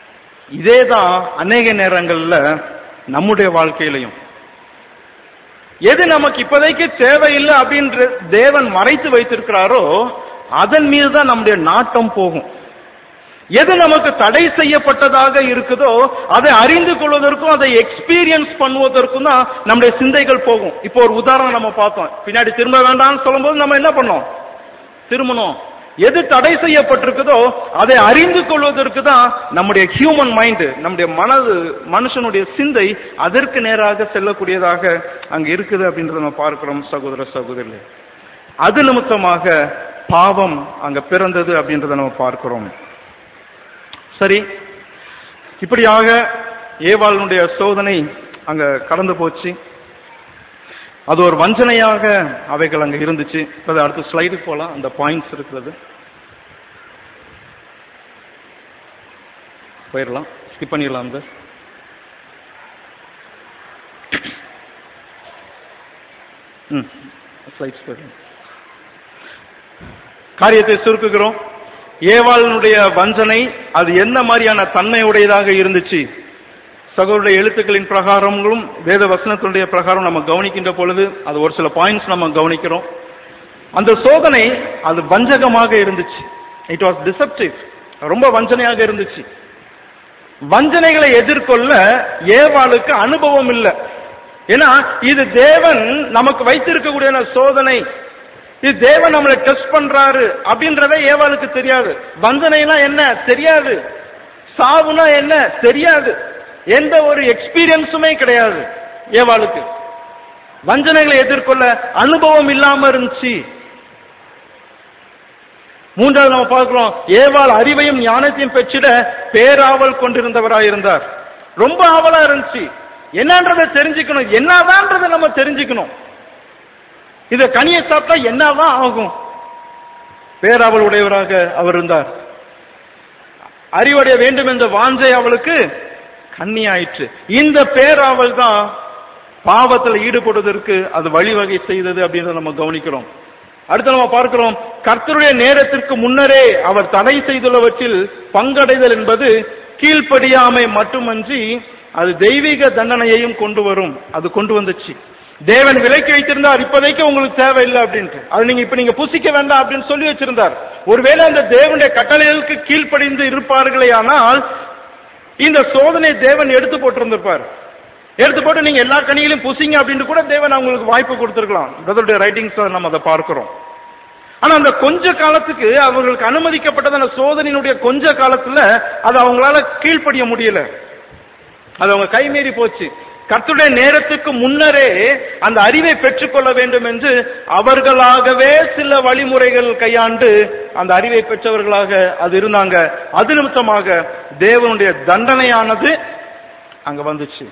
Speaker 1: இதேதான் அநேக நேரங்கள்ல நம்முடைய வாழ்க்கையிலையும் எது நமக்கு இப்போதைக்கு தேவையில்லை அப்படின்ற தேவன் மறைத்து வைத்திருக்கிறாரோ அதன் மீது தான் நம்முடைய நாட்டம் போகும். எது நமக்கு தடை செய்யப்பட்டதாக இருக்குதோ அதை அறிந்து கொள்வதற்கும் அதை எக்ஸ்பீரியன்ஸ் பண்ணுவதற்கும் தான் நம்முடைய சிந்தைகள் போகும். இப்போ ஒரு உதாரணம் நம்ம பார்த்தோம். பின்னாடி திரும்ப வேண்டாம்னு சொல்லும்போது நம்ம என்ன பண்ணோம்? திரும்பணும். எது தடை செய்யப்பட்டிருக்குதோ அதை அறிந்து கொள்வதற்கு தான் நம்முடைய ஹியூமன் மைண்ட், நம்முடைய மனுஷனுடைய சிந்தை அதற்கு நேராக செல்லக்கூடியதாக அங்க இருக்குது அப்படின்றத நம்ம பார்க்கிறோம் சகோதர சகோதரிகளே. அது நிமித்தமாக பாவம் அங்க பிறந்தது அப்படின்றத நம்ம பார்க்கிறோம். சரி, இப்படியாக ஏவாளுடைய சோதனை அங்க கடந்து போச்சு. அது ஒரு வஞ்சனையாக அவைகள் அங்க இருந்துச்சு. அடுத்த ஸ்லைடுக்கு போலாம். அந்த பாயிண்ட்ஸ் இருக்கிறது போயிடலாம், ஸ்கிப் பண்ணிடலாம். அந்த ஸ்லைட்ஸ் போயிடலாம். காரியத்தை சுருக்குகிறோம். ஏவாளுடைய வஞ்சனை அது என்ன மாதிரியான தன்மை உடையதாக இருந்துச்சு? சகோதரருடைய எழுத்துக்களின் பிரகாரங்களும் வேத வசனத்தினுடைய பிரகாரம் நம்ம கவனிக்கின்ற பொழுது அது ஒரு சில பாயிண்ட்ஸ் நம்ம கவனிக்கிறோம். அந்த சோதனை அது வஞ்சகமாக இருந்துச்சு. இட் வாஸ் டிசெப்டிவ், ரொம்ப வஞ்சனையாக இருந்துச்சு. வஞ்சனைகளை எதிர்கொள்ள ஏவாளுக்கு அனுபவம் இல்லை. ஏன்னா இது தேவன் நமக்கு வைத்திருக்கக்கூடிய சோதனை, இது தேவன் நம்மளை டெஸ்ட் பண்றாரு அப்படின்றத ஏவாளுக்கு தெரியாது. வஞ்சனைனா என்ன தெரியாது, சாவுனா என்ன தெரியாது, எந்த ஒரு எக்ஸ்பீரியன்ஸுமே கிடையாது ஏவாளுக்கு. வஞ்சனைகளை எதிர்கொள்ள அனுபவம் இல்லாம இருந்துச்சு. மூன்றாவது நம்ம பார்க்கிறோம், ஏவாள் அறிவையும் ஞானத்தையும் பெற்றிட பேராவல் கொண்டிருந்தவராயிருந்தார். ரொம்ப ஆவலா இருந்துச்சு, என்னன்றதை தெரிஞ்சுக்கணும், என்னதான்றதை நம்ம தெரிஞ்சுக்கணும். இத கனியை சாப்பிட்டா என்னதான் ஆகும்? பேராவல் உடையவராக அவர் இருந்தார். அறிவடைய வேண்டும் என்ற வாஞ்சை அவளுக்கு கண்ணியாயிற்று. இந்த பேராவல் தான் பாவத்தில் ஈடுபடுவதற்கு அது வழிவகை செய்தது அப்படின்றத நம்ம கவனிக்கிறோம். அடுத்து நம்ம பார்க்கிறோம், கர்த்தருடைய நேரத்திற்கு முன்னரே அவர் தடை செய்துள்ளவற்றில் பங்கடைதல் என்பது கீழ்ப்படியாமை மட்டுமன்றி அது தெய்வீக தண்டனையையும் கொண்டு வரும். அது கொண்டு வந்துச்சு. தேவன் விலக்கி வைத்திருந்தார், இப்போதைக்கு உங்களுக்கு தேவையில்லை அப்படின்ட்டு, அது நீங்க இப்ப நீங்க புசிக்க வேண்டாம் அப்படின்னு சொல்லி வச்சிருந்தார். ஒருவேளை அந்த தேவனுடைய கட்டளைகளுக்கு கீழ்ப்படிந்து இருப்பார்களே ஆனால் இந்த சோதனை தேவன் எடுத்து போட்டிருந்திருப்பார். எடுத்து போட்டு நீங்க எல்லா கனிகளையும் புசிங்க அப்படின்னு கூட தேவன் அவங்களுக்கு வாய்ப்பு கொடுத்திருக்கலாம். பிரதருடைய ரைட்டிங்ஸ் நம்ம அதை பார்க்கிறோம். ஆனா அந்த கொஞ்ச காலத்துக்கு அவர்களுக்கு அனுமதிக்கப்பட்டது அந்த சோதனையினுடைய கொஞ்ச காலத்துல அது அவங்களால கீழ்ப்படிய முடியல, அது அவங்க கைமீறி போச்சு. கர்த்தருடைய நேரத்துக்கு முன்னரே அந்த அறிவை பெற்றுக்கொள்ள வேண்டும் என்று அவர்களாகவே சில வழிமுறைகள் கையாண்டு அந்த அறிவை பெற்றவர்களாக அது இருந்தாங்க. அது நிமித்தமாக தேவனுடைய தண்டனையானது அங்க வந்துச்சு.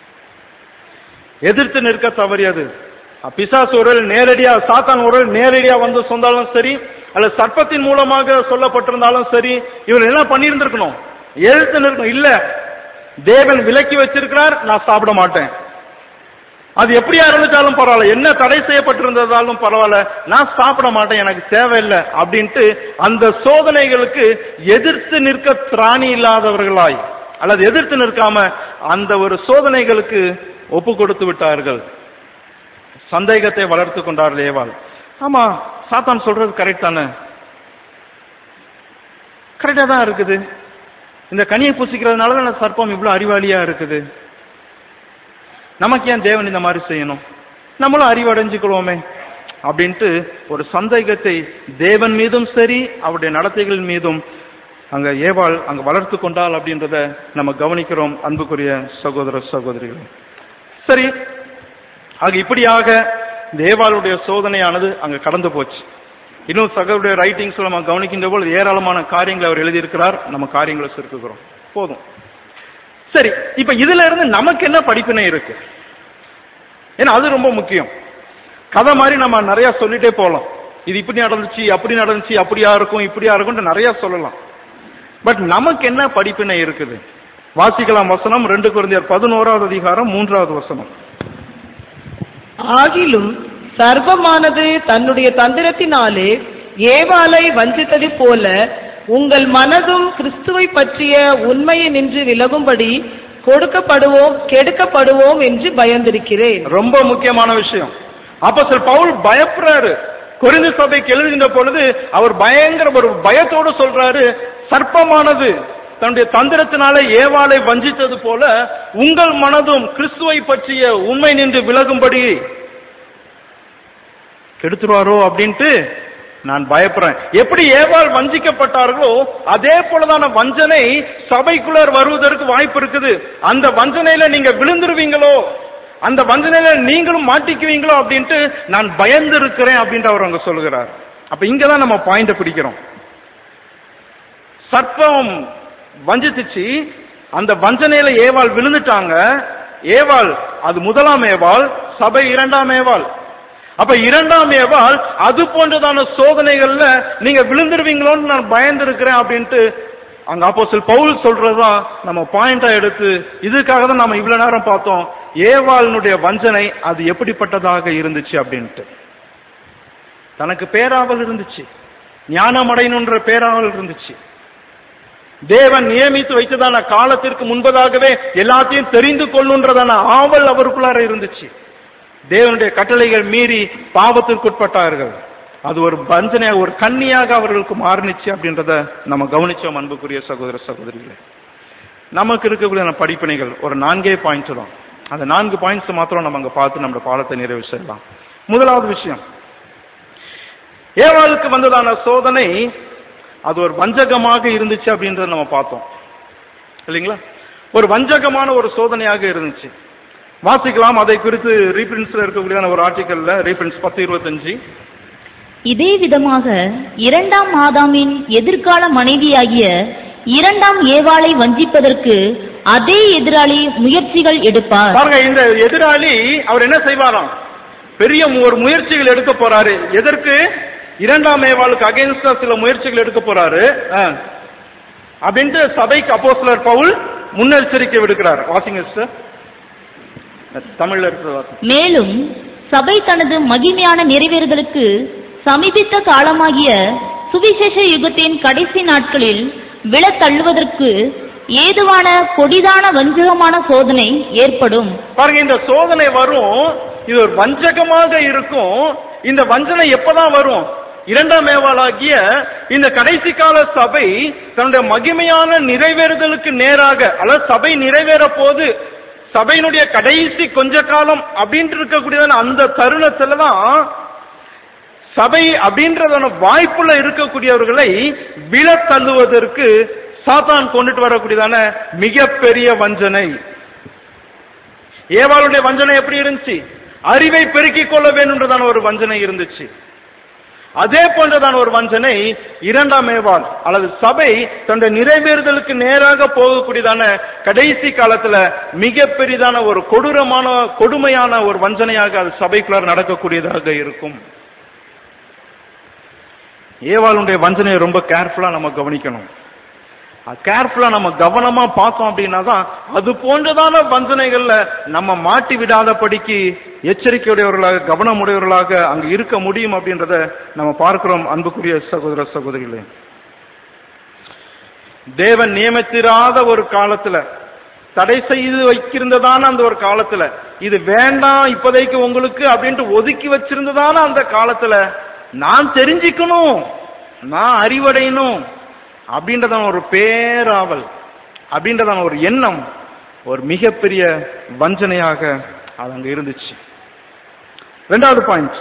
Speaker 1: எதிர்த்து நிற்க தவறியது. பிசாசு ஒரு நேரடியா, சாத்தான் ஒரு நேரடியா வந்து சொன்னாலும் சரி, அல்ல சர்ப்பத்தின் மூலமாக சொல்லப்பட்டிருந்தாலும் சரி, இவர் என்ன பண்ணியிருந்திருக்கணும்? எதிர்த்து நிற்கணும். இல்ல, தேவன் விலக்கி வச்சிருக்கிறார், நான் சாப்பிட மாட்டேன். அது எப்படியா இருந்துட்டாலும் பரவாயில்ல, என்ன தடை செய்யப்பட்டிருந்ததாலும் பரவாயில்ல, நான் சாப்பிட மாட்டேன், எனக்கு தேவையில்லை அப்படின்ட்டு அந்த சோதனைகளுக்கு எதிர்த்து நிற்க திராணி இல்லாதவர்களாய் அல்லது எதிர்த்து நிற்காம அந்த ஒரு சோதனைகளுக்கு ஒப்பு கொடுத்து விட்டார்கள். சந்தேகத்தை வளர்த்து கொண்டார்கள் ஏவாள். ஆமா, சாத்தான் சொல்றது கரெக்ட் தானே, கரெக்டா தான் இருக்குது. இந்த கனியை புசிக்கிறதுனால தான் சர்ப்பம் இவ்வளவு அறிவாளியா இருக்குது. நமக்கு ஏன் தேவன் இந்த மாதிரி செய்யணும், நம்மளும் அறிவடைஞ்சுக்கொள்வோமே அப்படின்ட்டு ஒரு சந்தேகத்தை தேவன் மீதும் சரி அவருடைய நடத்தைகள் மீதும் அங்க ஏவாள் அங்க வளர்த்து கொண்டாள் அப்படின்றத நம்ம கவனிக்கிறோம். அன்புக்குரிய சகோதர சகோதரிகள், சரி, ஆக இப்படியாக இந்த ஏவாளுடைய சோதனையானது அங்க கடந்து போச்சு. இன்னும் சகோதரருடைய ரைட்டிங்ஸ் நம்ம கவனிக்கின்ற போது ஏராளமான காரியங்களை அவர் எழுதியிருக்கிறார். நம்ம காரியங்களை சுருக்குகிறோம் போதும். சரி, இப்ப இதுல இருந்து நமக்கு என்ன படிப்பினை இருக்கு? ஏன்னா அது ரொம்ப முக்கியம். கதை மாதிரி நம்ம நிறைய சொல்லிட்டே போகலாம். இது இப்படி நடந்துச்சு, அப்படி நடந்துச்சு, அப்படியா இருக்கும், இப்படியா இருக்கும் நிறைய சொல்லலாம். பட் நமக்கு என்ன படிப்பினை இருக்குது? வாசிக்கலாம் வசனம் 2 கொரிந்தியர் 11வது அதிகாரம் 3வது வசனம்.
Speaker 3: ஆகிலும் சர்வமானது தன்னுடைய தந்திரத்தினாலே ஏவாளை வஞ்சித்தது போல உங்கள் மனதும் கிறிஸ்துவை பற்றிய உண்மையை நின்று விலகும்படி கொடுக்கப்படுவோம் கெடுக்கப்படுவோம் என்று பயந்திருக்கிறேன்.
Speaker 1: ரொம்ப முக்கியமான விஷயம். அப்போஸ்தலர் பவுல் பயப்படுறாரு. கொரிந்து சபைக்கு எழுதுகின்ற பொழுது அவர் பயங்கர ஒரு பயத்தோடு சொல்றாரு, சர்ப்பமானது தன்னுடைய தந்திரத்தினால ஏவாளை வஞ்சித்தது போல உங்கள் மனதும் கிறிஸ்துவை பற்றிய உண்மை நின்று விலகும்படி கெடுத்துருவாரோ அப்படின்ட்டு நான் பயப்படுறேன். எப்படி ஏவாள் வஞ்சிக்கப்பட்டார்களோ அதே போலதான வஞ்சனை சபைக்குள்ளார் வருவதற்கு வாய்ப்பு இருக்குது. அந்த வஞ்சனையில நீங்க விழுந்துருவீங்களோ, அந்த வஞ்சனையில நீங்களும் மாட்டிக்குவீங்களோ அப்படின்ட்டு நான் பயந்து இருக்கிறேன் அப்படின்ட்டு அவர் அங்க சொல்லுகிறார். அப்ப இங்கதான் நம்ம பாயிண்ட பிடிக்கிறோம். சர்ப்பம் வஞ்சித்துச்சு, அந்த வஞ்சனையில ஏவாள் விழுந்துட்டாங்க. ஏவாள் அது முதலாம் ஏவாள், சபை இரண்டாம் ஏவாள். அப்ப இரண்டாம் ஏவாள் அது போன்றதான சோதனைகள்ல நீங்க விழுந்துருவீங்களோன்னு நான் பயந்து இருக்கிறேன் அப்படின்ட்டு அங்க அப்போஸ்தலர் பவுல் சொல்றதுதான் நம்ம பாயிண்டா எடுத்து இதுக்காக தான் நம்ம இவ்வளவு நேரம் பார்த்தோம். ஏவாளினுடைய வஞ்சனை அது எப்படிப்பட்டதாக இருந்துச்சு அப்படின்ட்டு. தனக்கு பேராவல் இருந்துச்சு, ஞானம் அடையணுன்ற பேராவல் இருந்துச்சு. தேவன் நியமித்து வைத்ததான காலத்திற்கு முன்பதாகவே எல்லாத்தையும் தெரிந்து கொள்ளுன்றதான ஆவல் அவருக்குள்ளார இருந்துச்சு. தேவனுடைய கட்டளைகள் மீறி பாவத்திற்குட்பட்டார்கள். அது ஒரு வஞ்சனை, ஒரு கன்னியாக அவர்களுக்கு மாறினுச்சு அப்படின்றத நம்ம கவனிச்சோம். அன்புக்குரிய சகோதர சகோதரிகளே, நமக்கு இருக்கக்கூடிய படிப்பினைகள் ஒரு 4 பாயிண்ட்ஸ் தான். அந்த 4 பாயிண்ட்ஸ் மாத்திரம் நம்ம அங்க பார்த்து நம்ம பாடத்தை நிறைவு செய்யலாம். முதலாவது விஷயம், ஏவாளுக்கு வந்ததான சோதனை அது ஒரு வஞ்சகமாக இருந்துச்சு அப்படின்றத நம்ம பார்த்தோம் இல்லைங்களா? ஒரு வஞ்சகமான ஒரு சோதனையாக இருந்துச்சு. வாசிக்கலாம், அதை குறித்து ரீபிரின்ஸ்ல இருக்கக்கூடிய ஒரு ஆர்டிக்கல்ல, ரீபிரின்ஸ் 10:25.
Speaker 2: இதே விதமாக இரண்டாம் ஆதாமின் எதிர்கால மனைவியாகிய இரண்டாம் ஏவாளை வஞ்சிப்பதற்கு அதே எதிராளி முயற்சிகள் எடுப்பார்.
Speaker 1: பாருங்க, இந்த எதிராளி அவர் என்ன செய்வாராம்? பெரிய ஒரு முயற்சிகள் எடுக்க போறாரு. எதற்கு? இரண்டாம் ஏவாளுக்கு அகைன்ஸ்டா சில முயற்சிகள் எடுக்க போறாரு அப்படின்ட்டு சபைக்கு அப்போஸ்தலர் பவுல் முன்னெச்சரிக்கை விடுக்கிறார். வாசிங்க சிஸ்டர், தமிழ்ல இருக்கிற.
Speaker 2: மேலும் சபை தனது மகிமையான நிறைவேறுதலுக்கு சமீபித்த காலமாகிய சுவிசேஷ யுகத்தின் கடைசி நாட்களில் விழத்தள்ளுவதற்கு ஏதுவான கொடிதான வஞ்சகமான சோதனை ஏற்படும்.
Speaker 1: பாருங்க, இந்த சோதனை வரும், இது ஒரு வஞ்சகமாக இருக்கும். இந்த வஞ்சனை எப்பதான் வரும்? இரண்டாம் ஏவாளாகிய இந்த கடைசி கால சபை தன்னுடைய மகிமையான நிறைவேறுதலுக்கு நேராக, அல்லது சபை நிறைவேற போது சபையினுடைய கடைசி கொஞ்ச காலம் அப்படின்ட்டு இருக்கக்கூடியதான அந்த தருணத்துலதான் சபை அப்படின்றதான வாய்ப்புல இருக்கக்கூடியவர்களை விழ தள்ளுவதற்கு சாத்தான் கொண்டுட்டு வரக்கூடியதான மிகப்பெரிய வஞ்சனை. ஏவாளுடைய வஞ்சனை எப்படி இருந்துச்சு? அறிவை பெருக்கிக் கொள்ள வேண்டும்ன்றதான ஒரு வஞ்சனை இருந்துச்சு. அதே போன்றதான ஒரு வஞ்சனை இரண்டாம் ஏவாள் அல்லது சபை தன்னுடைய நிறைவேறுதலுக்கு நேராக போகக்கூடியதான கடைசி காலத்துல மிக பெரிதான ஒரு கொடுமையான ஒரு வஞ்சனையாக அது சபைக்குள்ளார் நடக்கக்கூடியதாக இருக்கும். ஏவாளுடைய வஞ்சனையை ரொம்ப கேர்ஃபுல்லா நம்ம கவனிக்கணும். கேர்ஃபுல்லா நம்ம கவனமா பார்த்தோம் அப்படின்னா தான் அது போன்றதான வஞ்சனைகள்ல நம்ம மாட்டி விடாதபடிக்கு எச்சரிக்கையுடையவர்களாக, கவனமுடையவர்களாக அங்க இருக்க முடியும் அப்படின்றத நம்ம பார்க்கிறோம். அன்புக்குரிய சகோதர சகோதரிகளே, தேவன் நியமித்திராத ஒரு காலத்துல, தடை செய்து வைக்கிருந்ததான அந்த ஒரு காலத்துல, இது வேண்டாம் இப்போதைக்கு உங்களுக்கு அப்படின்ட்டு ஒதுக்கி வச்சிருந்ததான அந்த காலத்துல நான் தெரிஞ்சுக்கணும், நான் அறிவடையணும் அப்படின்றதான ஒரு பேராவல், அப்படின்றதான ஒரு எண்ணம் ஒரு மிகப்பெரிய வஞ்சனையாக அது அங்க இருந்துச்சு. ரெண்டாவது பாயிண்ட்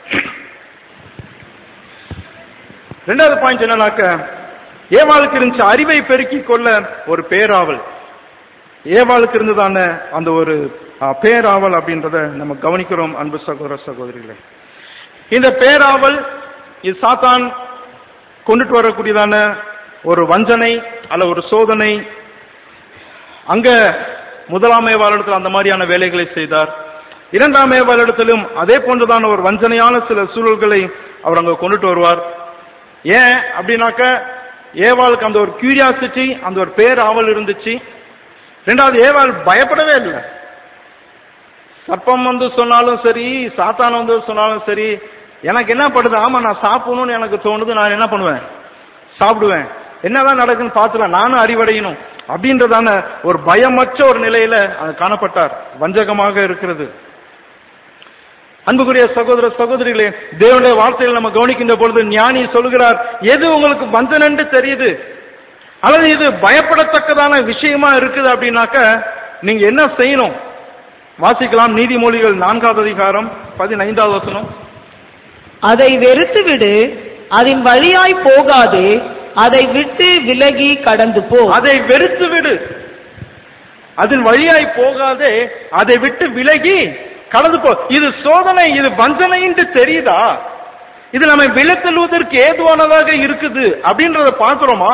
Speaker 1: என்னன்னாக்க, ஏவாளுக்கு இருந்துச்சு அறிவை பெருக்கிக் கொள்ள ஒரு பேராவல். ஏவாளுக்கு இருந்ததான அந்த ஒரு பேராவல் அப்படின்றத நம்ம கவனிக்கிறோம். அன்பு சகோதர சகோதரிகளே, இந்த பேராவல் இது சாத்தான் கொண்டுட்டு வரக்கூடியதான ஒரு வஞ்சனை அல்ல ஒரு சோதனை. அங்க முதலாம் ஏவாளிடத்தில் அந்த மாதிரியான வேலைகளை செய்தார். இரண்டாம் ஏவாளிடத்திலும் அதே போன்றதான ஒரு வஞ்சனையான சில சூழல்களை அவர் அங்க கொண்டுட்டு வருவார். ஏன் அப்படின்னாக்க, ஏவாளுக்கு அந்த ஒரு கியூரியாசிட்டி, அந்த ஒரு பேராவல் இருந்துச்சு. ரெண்டாவது, ஏவாள் பயப்படவே இல்லை. சர்ப்பம் வந்து சொன்னாலும் சரி, சாத்தான் வந்து சொன்னாலும் சரி, எனக்கு என்ன படுது, ஆமா நான் சாப்பிடணும்னு எனக்கு தோணுது, நான் என்ன பண்ணுவேன், சாப்பிடுவேன், என்னதான் நடக்குன்னு பார்த்துலாம், நானும் அறிவடையணும் அப்படின்றதான ஒரு பயமற்ற ஒரு நிலையில காணப்பட்டார். வஞ்சகமாக இருக்கிறது. அன்புக்குரிய சகோதர சகோதரிகளே, தேவனுடைய வார்த்தைகளை நம்ம கவனிக்கின்ற பொழுது ஞானி சொல்கிறார், எது உங்களுக்கு வஞ்சனன்னு தெரியுது அல்லது இது பயப்படத்தக்கதான விஷயமா இருக்குது அப்படின்னாக்க நீங்க என்ன செய்யணும்? வாசிக்கலாம். நீதிமொழிகள் 4வது அதிகாரம் 15வது வசனம்.
Speaker 3: அதை வெறுத்து விடு, அதன் வழியாய் போகாதே, அதை விட்டு விலகி கடந்து போ.
Speaker 1: அதை வெறுத்து விடு, அதன் வழியாய் போகாதே, அதை விட்டு விலகி கடந்து போ. இது சோதனை, இது வஞ்சனை என்று தெரியுதா? இது நம்ம விலத்தெழுவதற்கு ஏதுவானதாக இருக்குது அப்படின்றத பார்க்கிறோமா?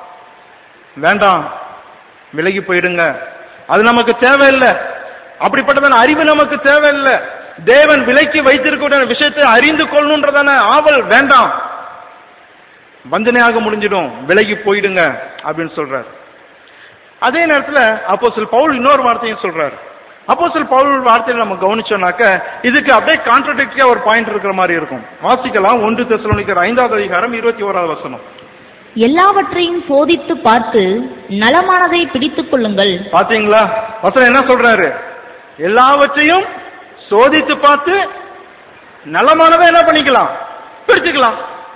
Speaker 1: வேண்டாம், விலகி போயிடுங்க. அது நமக்கு தேவையில்லை. அப்படிப்பட்டதான அறிவு நமக்கு தேவையில்லை. தேவன் விலக்கி வைத்திருக்கிற விஷயத்தை அறிந்து கொள்ளணுன்றதான ஆவல் வேண்டாம். வஞ்சனையாக முடிஞ்சிடும், விலகி போயிடுங்க அப்படின்னு சொல்றார். அதே நேரத்தில் அப்போஸ்தலர் பவுல் இன்னொரு வார்த்தையும் சொல்றார். அப்போஸ்தலர் பவுல் வார்த்தையில நம்ம கவனிச்சோம்னாக்க இதுக்கு அப்படியே கான்ட்ரடிக்டரியா ஒரு பாயிண்ட் இருக்கிற மாதிரி இருக்கும். வாசிக்கலாம். 1 தெசலோனிக்கர் 5வது அதிகாரம் 21வது வசனம்.
Speaker 2: எல்லாவற்றையும் சோதித்து பார்த்து நலமானதை பிடித்துக் கொள்ளுங்கள்.
Speaker 1: பாத்தீங்களா வசனம் என்ன சொல்றாரு? எல்லாவற்றையும் சோதித்து பார்த்து நலமானதை என்ன பண்ணிக்கலாம்? பிடிச்சுக்கலாம்.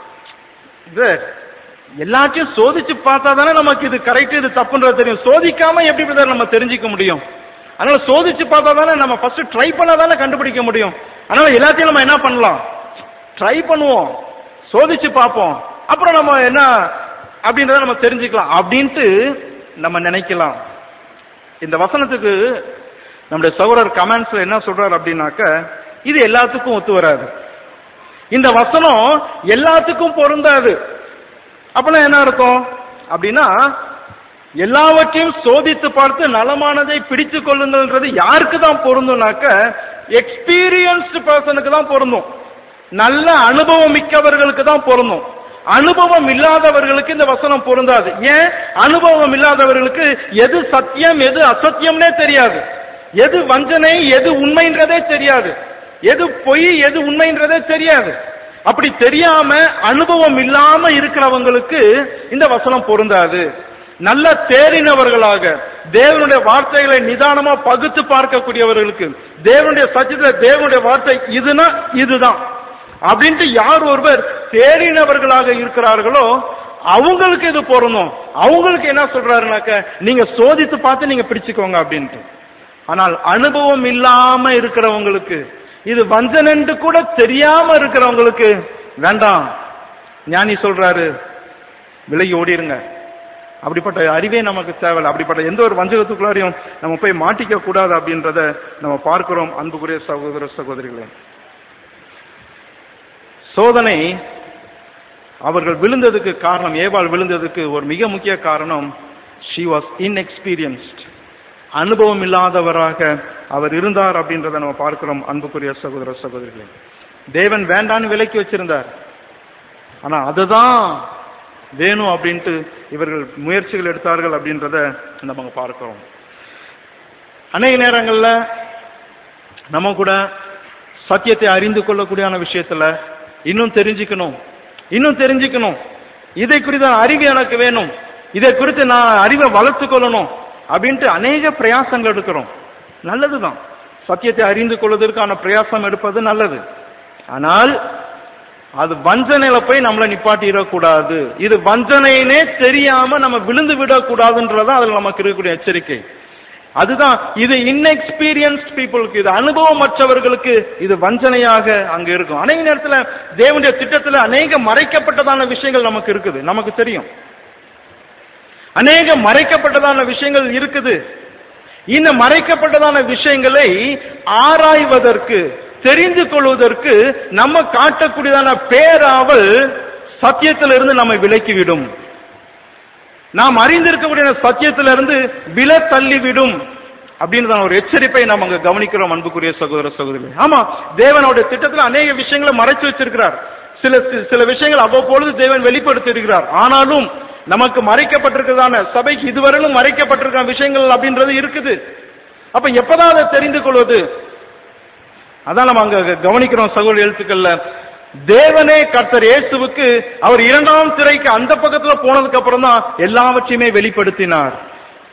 Speaker 1: இது எல்லாத்தையும் சோதிச்சு பார்த்தா தானே நமக்கு இது கரெக்ட், இது தப்புன்றது தெரியும். சோதிக்காம எப்படி நம்ம தெரிஞ்சுக்க முடியும்? அதனால சோதிச்சு பார்த்தா தானே நம்ம ஃபர்ஸ்ட் ட்ரை பண்ணா தானே கண்டுபிடிக்க முடியும். அதனால எல்லாத்தையும் நம்ம என்ன பண்ணலாம்? ட்ரை பண்ணுவோம், சோதிச்சு பார்ப்போம், அப்புறம் நம்ம என்ன அப்படின்றத நம்ம தெரிஞ்சுக்கலாம் அப்படின்ட்டு நம்ம நினைக்கலாம். இந்த வசனத்துக்கு நம்முடைய சகோதரர் கமெண்ட்ஸ்ல என்ன சொல்றாரு அப்படின்னாக்க, இது எல்லாத்துக்கும் ஒத்து வராது, இந்த வசனம் எல்லாத்துக்கும் பொருந்தாது. அப்பனா என்ன இருக்கும் அப்படின்னா, எல்லாவற்றையும் சோதித்து பார்த்து நலமானதை பிடித்துக் கொள்ளுங்கள்ன்றது யாருக்கு தான் பொருந்தும்னாக்க, எக்ஸ்பீரியன்ஸ்டு பர்சனுக்கு தான் பொருந்தும், நல்ல அனுபவம் மிக்கவர்களுக்கு தான் பொருந்தும். அனுபவம் இல்லாதவர்களுக்கு இந்த வசனம் பொருந்தாது. ஏன்? அனுபவம் இல்லாதவர்களுக்கு எது சத்தியம் எது அசத்தியம்னே தெரியாது, எது வஞ்சனை எது உண்மைன்றதே தெரியாது, எது பொய் எது உண்மைன்றதே தெரியாது. அப்படி தெரியாம அனுபவம் இல்லாம இருக்கிறவங்களுக்கு இந்த வசனம் பொருந்தாது. நல்ல தேறினவர்களாக தேவனுடைய வார்த்தைகளை நிதானமா பகுத்து பார்க்கக்கூடியவர்களுக்கு, தேவனுடைய சத்தியத்துல தேவனுடைய வார்த்தை இதுனா இதுதான் அப்படின்ட்டு யார் ஒருவர் தேறினவர்களாக இருக்கிறார்களோ அவங்களுக்கு இது பொருந்தும். அவங்களுக்கு என்ன சொல்றாருனாக்க, நீங்க சோதித்து பார்த்து நீங்க பிடிச்சுக்கோங்க அப்படின்ட்டு. ஆனால் அனுபவம் இல்லாம இருக்கிறவங்களுக்கு, இது வஞ்சனன்னு கூட தெரியாம இருக்கிறவங்களுக்கு வேண்டாம். ஞானி சொல்றாரு, விலகி ஓடிருங்க. அப்படிப்பட்ட அறிவே நமக்கு தேவை. அப்படிப்பட்ட எந்த ஒரு வஞ்சகத்துக்குள்ளாரையும் நம்ம போய் மாட்டிக்க கூடாது அப்படின்றத நம்ம பார்க்கிறோம். அன்புக்குரிய சகோதர சகோதரிகளே, சோதனை அவர்கள் விழுந்ததுக்கு காரணம், ஏவாள் விழுந்ததுக்கு ஒரு மிக முக்கிய காரணம், she was inexperienced, அனுபவம் இல்லாதவராக அவர் இருந்தார் அப்படின்றத நம்ம பார்க்கிறோம். அன்புக்குரிய சகோதர சகோதரிகளே, தேவன் வேண்டான்னு விலக்கி வச்சிருந்தார், ஆனா அதுதான் வேணும் அப்படின்ட்டு இவர்கள் முயற்சிகள் எடுத்தார்கள் அப்படின்றத நம்ம பார்க்கிறோம். அநேக நேரங்கள்ல நம்ம கூட சத்தியத்தை அறிந்து கொள்ளக்கூடியான விஷயத்துல இன்னும் தெரிஞ்சுக்கணும், இதை குறித்த அறிவு எனக்கு வேணும், இதை குறித்து நான் அறிவை வளர்த்து கொள்ளணும் அப்படின்ட்டு அநேக பிரயாசங்கள் எடுக்கிறோம். நல்லதுதான், சத்தியத்தை அறிந்து கொள்வதற்கான பிரயாசம் எடுப்பது நல்லது. ஆனால் அது வஞ்சனையில போய் நம்மளை நிப்பாட்டிடக்கூடாது. இது வஞ்சனையினே தெரியாம நம்ம விழுந்து விடக்கூடாதுன்றதான் அதுல நமக்கு இருக்கக்கூடிய எச்சரிக்கை. அதுதான் இது இன்எக்ஸ்பீரியன்ஸ்ட் பீப்புளுக்கு, இது அனுபவமற்றவர்களுக்கு இது வஞ்சனையாக அங்க இருக்கும். அநேக நேரத்துல தேவனுடைய திட்டத்துல அநேக மறைக்கப்பட்டதான விஷயங்கள் நமக்கு இருக்குது, நமக்கு தெரியும். அநேக மறைக்கப்பட்டதான விஷயங்கள் இருக்குது. இந்த மறைக்கப்பட்டதான விஷயங்களை ஆராய்வதற்கு, தெரிந்து கொள்வதற்கு நம்ம காட்டக்கூடியதான பேராவல் சத்தியத்திலிருந்து நம்மை விலக்கிவிடும். நாம் அறிந்திருக்கக்கூடிய சத்தியத்திலிருந்து வில தள்ளிவிடும் அப்படின்னு ஒரு எச்சரிப்பை நாம் அங்க கவனிக்கிறோம். அன்புக்குரிய சகோதர சகோதரிகளே, ஆமா, தேவனுடைய திட்டத்தில் அநேக விஷயங்களை மறைச்சு வச்சிருக்கிறார். சில விஷயங்கள் அவ்வப்பொழுது தேவன் வெளிப்படுத்தி இருக்கிறார். ஆனாலும் நமக்கு மறைக்கப்பட்டிருக்கிறதான சபைக்கு இதுவரையிலும் மறைக்கப்பட்டிருக்கிற விஷயங்கள் அப்படின்றது இருக்குது. அப்ப எப்பதான் அதை தெரிந்து கொள்வது? அதான் நம்ம அங்க கவனிக்கிறோம் சகோதர எழுத்துக்கள்ல. தேவனே கர்த்தர் இயேசுவுக்கு அவர் 2ஆம் திரைக்கு அந்த பக்கத்துல போனதுக்கு அப்புறம் தான் எல்லாவற்றையுமே வெளிப்படுத்தினார்.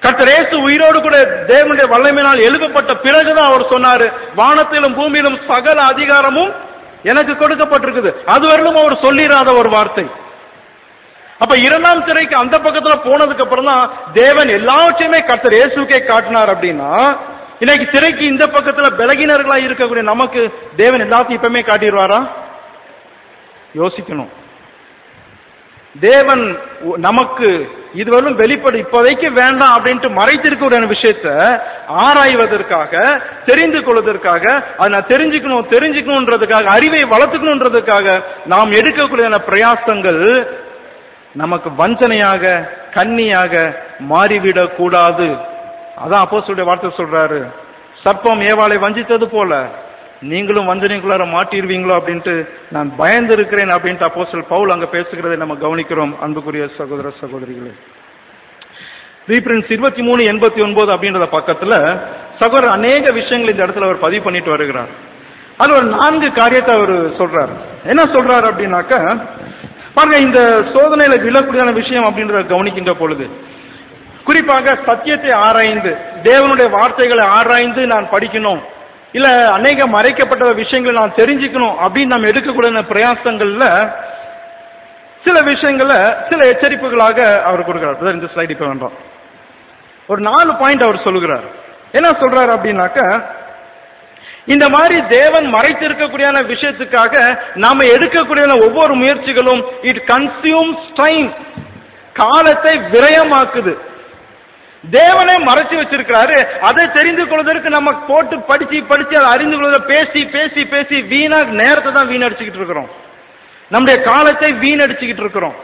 Speaker 1: கர்த்தர் இயேசு உயிரோடு கூட தேவனுடைய வல்லமையினால் எழுப்பப்பட்ட பிறகுதான் அவர் சொன்னாரு, வானத்திலும் பூமியிலும் சகல அதிகாரமும் எனக்கு கொடுக்கப்பட்டிருக்குது. அதுவரையிலும் அவர் சொல்லிராத ஒரு வார்த்தை. அப்ப இரண்டாம் சிறைக்கு அந்த பக்கத்துல போனதுக்கு அப்புறம் தான் தேவன் எல்லாவற்றையுமே கர்த்தர் இயேசுக்கே காட்டினார். அப்படின்னா இன்னைக்கு சிறைக்கு இந்த பக்கத்துல பலகீனர்களா இருக்கக்கூடிய நமக்கு தேவன் எல்லாத்தையும் இப்பவுமே காட்டிடுவாரா? யோசிக்கணும். தேவன் நமக்கு இதுவரையும் வெளிப்படு இப்போதைக்கு வேண்டாம் அப்படின்ட்டு மறைத்திருக்கிற விஷயத்த ஆராய்வதற்காக, தெரிந்து கொள்வதற்காக, அதை நான் தெரிஞ்சுக்கணும்ன்றதுக்காக, அறிவை வளர்த்துக்கணும்ன்றதுக்காக நாம் எடுக்கக்கூடிய பிரயாசங்கள் நமக்கு வஞ்சனையாக, கண்ணியாக மாறிவிடக் கூடாது. அதான் அப்போஸ்தலருடைய வார்த்தை சொல்றாரு, சர்ப்பம் ஏவாளை வஞ்சித்தது போல நீங்களும் வஞ்சனைக்குள்ளார மாட்டிடுவீங்களோ அப்படின்ட்டு நான் பயந்து இருக்கிறேன் அப்படின்ட்டு அப்போஸ்தலர் பவுல் அங்க பேசுகிறதை நம்ம கவனிக்கிறோம். அன்புக்குரிய சகோதர சகோதரிகளே, ரீபிரின்ஸ் 23:89 அப்படின்றத பக்கத்துல சகோதரர் அநேக விஷயங்கள் இந்த இடத்துல அவர் பதிவு பண்ணிட்டு வருகிறார். அது ஒரு 4 காரியத்தை அவர் சொல்றார். என்ன சொல்றாரு அப்படின்னாக்க, பாருங்க, இந்த சோதனையில விழக்கூடியான விஷயம் அப்படின்றத கவனிக்கின்ற பொழுது குறிப்பாக சத்தியத்தை ஆராய்ந்து, தேவனுடைய வார்த்தைகளை ஆராய்ந்து நான் படிக்கணும், இல்ல அநேக மறைக்கப்பட்ட விஷயங்களை நான் தெரிஞ்சுக்கணும் அப்படின்னு நம்ம எடுக்கக்கூடிய பிரயாசங்கள்ல சில விஷயங்களை சில எச்சரிப்புகளாக அவர் கொடுக்கிறார். இந்த ஸ்லைட் இப்ப வேண்டாம். ஒரு 4 பாயிண்ட் அவர் சொல்லுகிறார். என்ன சொல்றாரு அப்படின்னாக்க, இந்த மாதிரி தேவன் மறைத்திருக்கக்கூடிய விஷயத்துக்காக நாம எடுக்கக்கூடிய ஒவ்வொரு முயற்சிகளும் இட் கன்சியூம்ஸ் டைம், காலத்தை விரயமாக்குது. தேவனே மறைச்சு வச்சிருக்கிறாரு, அதை தெரிந்து கொள்வதற்கு நம்ம போட்டு படிச்சு அதை அறிந்து கொள்வதை பேசி வீணா நேரத்தை தான் வீணடிச்சுக்கிட்டு இருக்கிறோம், நம்முடைய காலத்தை வீணடிச்சுக்கிட்டு இருக்கிறோம்.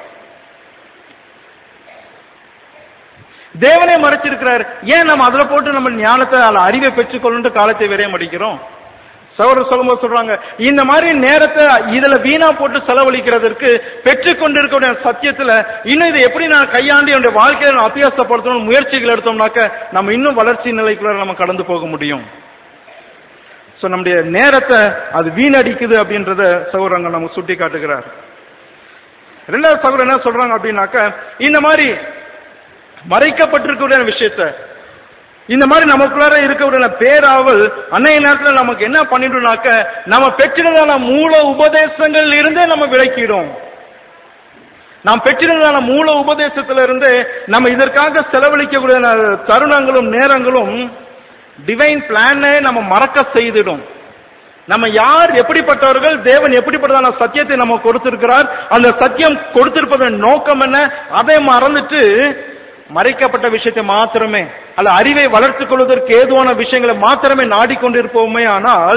Speaker 1: தேவனே மறைச்சிருக்கிறார், ஏன் நம்ம அதுல போட்டு நம்ம ஞானத்தை அறிவை பெற்றுக்கொள்ளும் காலத்தை விரயம் அடிக்கிறோம்? சகோதரர் சொல்லும்போது சொல்றாங்க, இந்த மாதிரி நேரத்தை இதுல வீணா போட்டு செலவழிக்கிறதுக்கு பெற்றுக்கொண்டிருக்க சத்தியத்துல இன்னும் இதை எப்படி நான் கையாண்டு என்னுடைய வாழ்க்கையில நான் அத்தியாசப்படுத்தணும் முயற்சிகள் எடுத்தோம்னாக்க நம்ம இன்னும் வளர்ச்சி நிலைக்குள்ள நம்ம கடந்து போக முடியும். சோ நம்முடைய நேரத்தை அது வீணடிக்குது அப்படின்றத சகோதரங்க நமக்கு சுட்டி காட்டுகிறார். 2வது சகோதரர் என்ன சொல்றாங்க அப்படின்னாக்க, இந்த மாதிரி மறைக்கப்பட்டிருக்க விஷயத்த, இந்த மாதிரி நமக்குள்ளார இருக்க பேராவல் அன்னைய நேரத்தில் நமக்கு என்ன பண்ணிடும்னாக்க, நம்ம பெற்றிருந்தான மூல உபதேசங்கள் இருந்தே நம்ம விலக்கிடும். நாம் பெற்றிருந்தான மூல உபதேசத்தில இருந்து நம்ம இதற்காக செலவழிக்கக்கூடிய தருணங்களும் நேரங்களும் டிவைன் பிளானே நம்ம மறக்க செய்திடும். நம்ம யார் எப்படிப்பட்டவர்கள், தேவன் எப்படிப்பட்டதான சத்தியத்தை நம்ம கொடுத்திருக்கிறார், அந்த சத்தியம் கொடுத்திருப்பதன் நோக்கம் என்ன, அதை மறந்துட்டு மறைக்கப்பட்ட விஷயத்தை மாத்திரமே அல்ல அறிவை வளர்த்துக் கொள்வதற்கு ஏதுவான விஷயங்களை மாத்திரமே நாடிக்கொண்டிருப்போமே, ஆனால்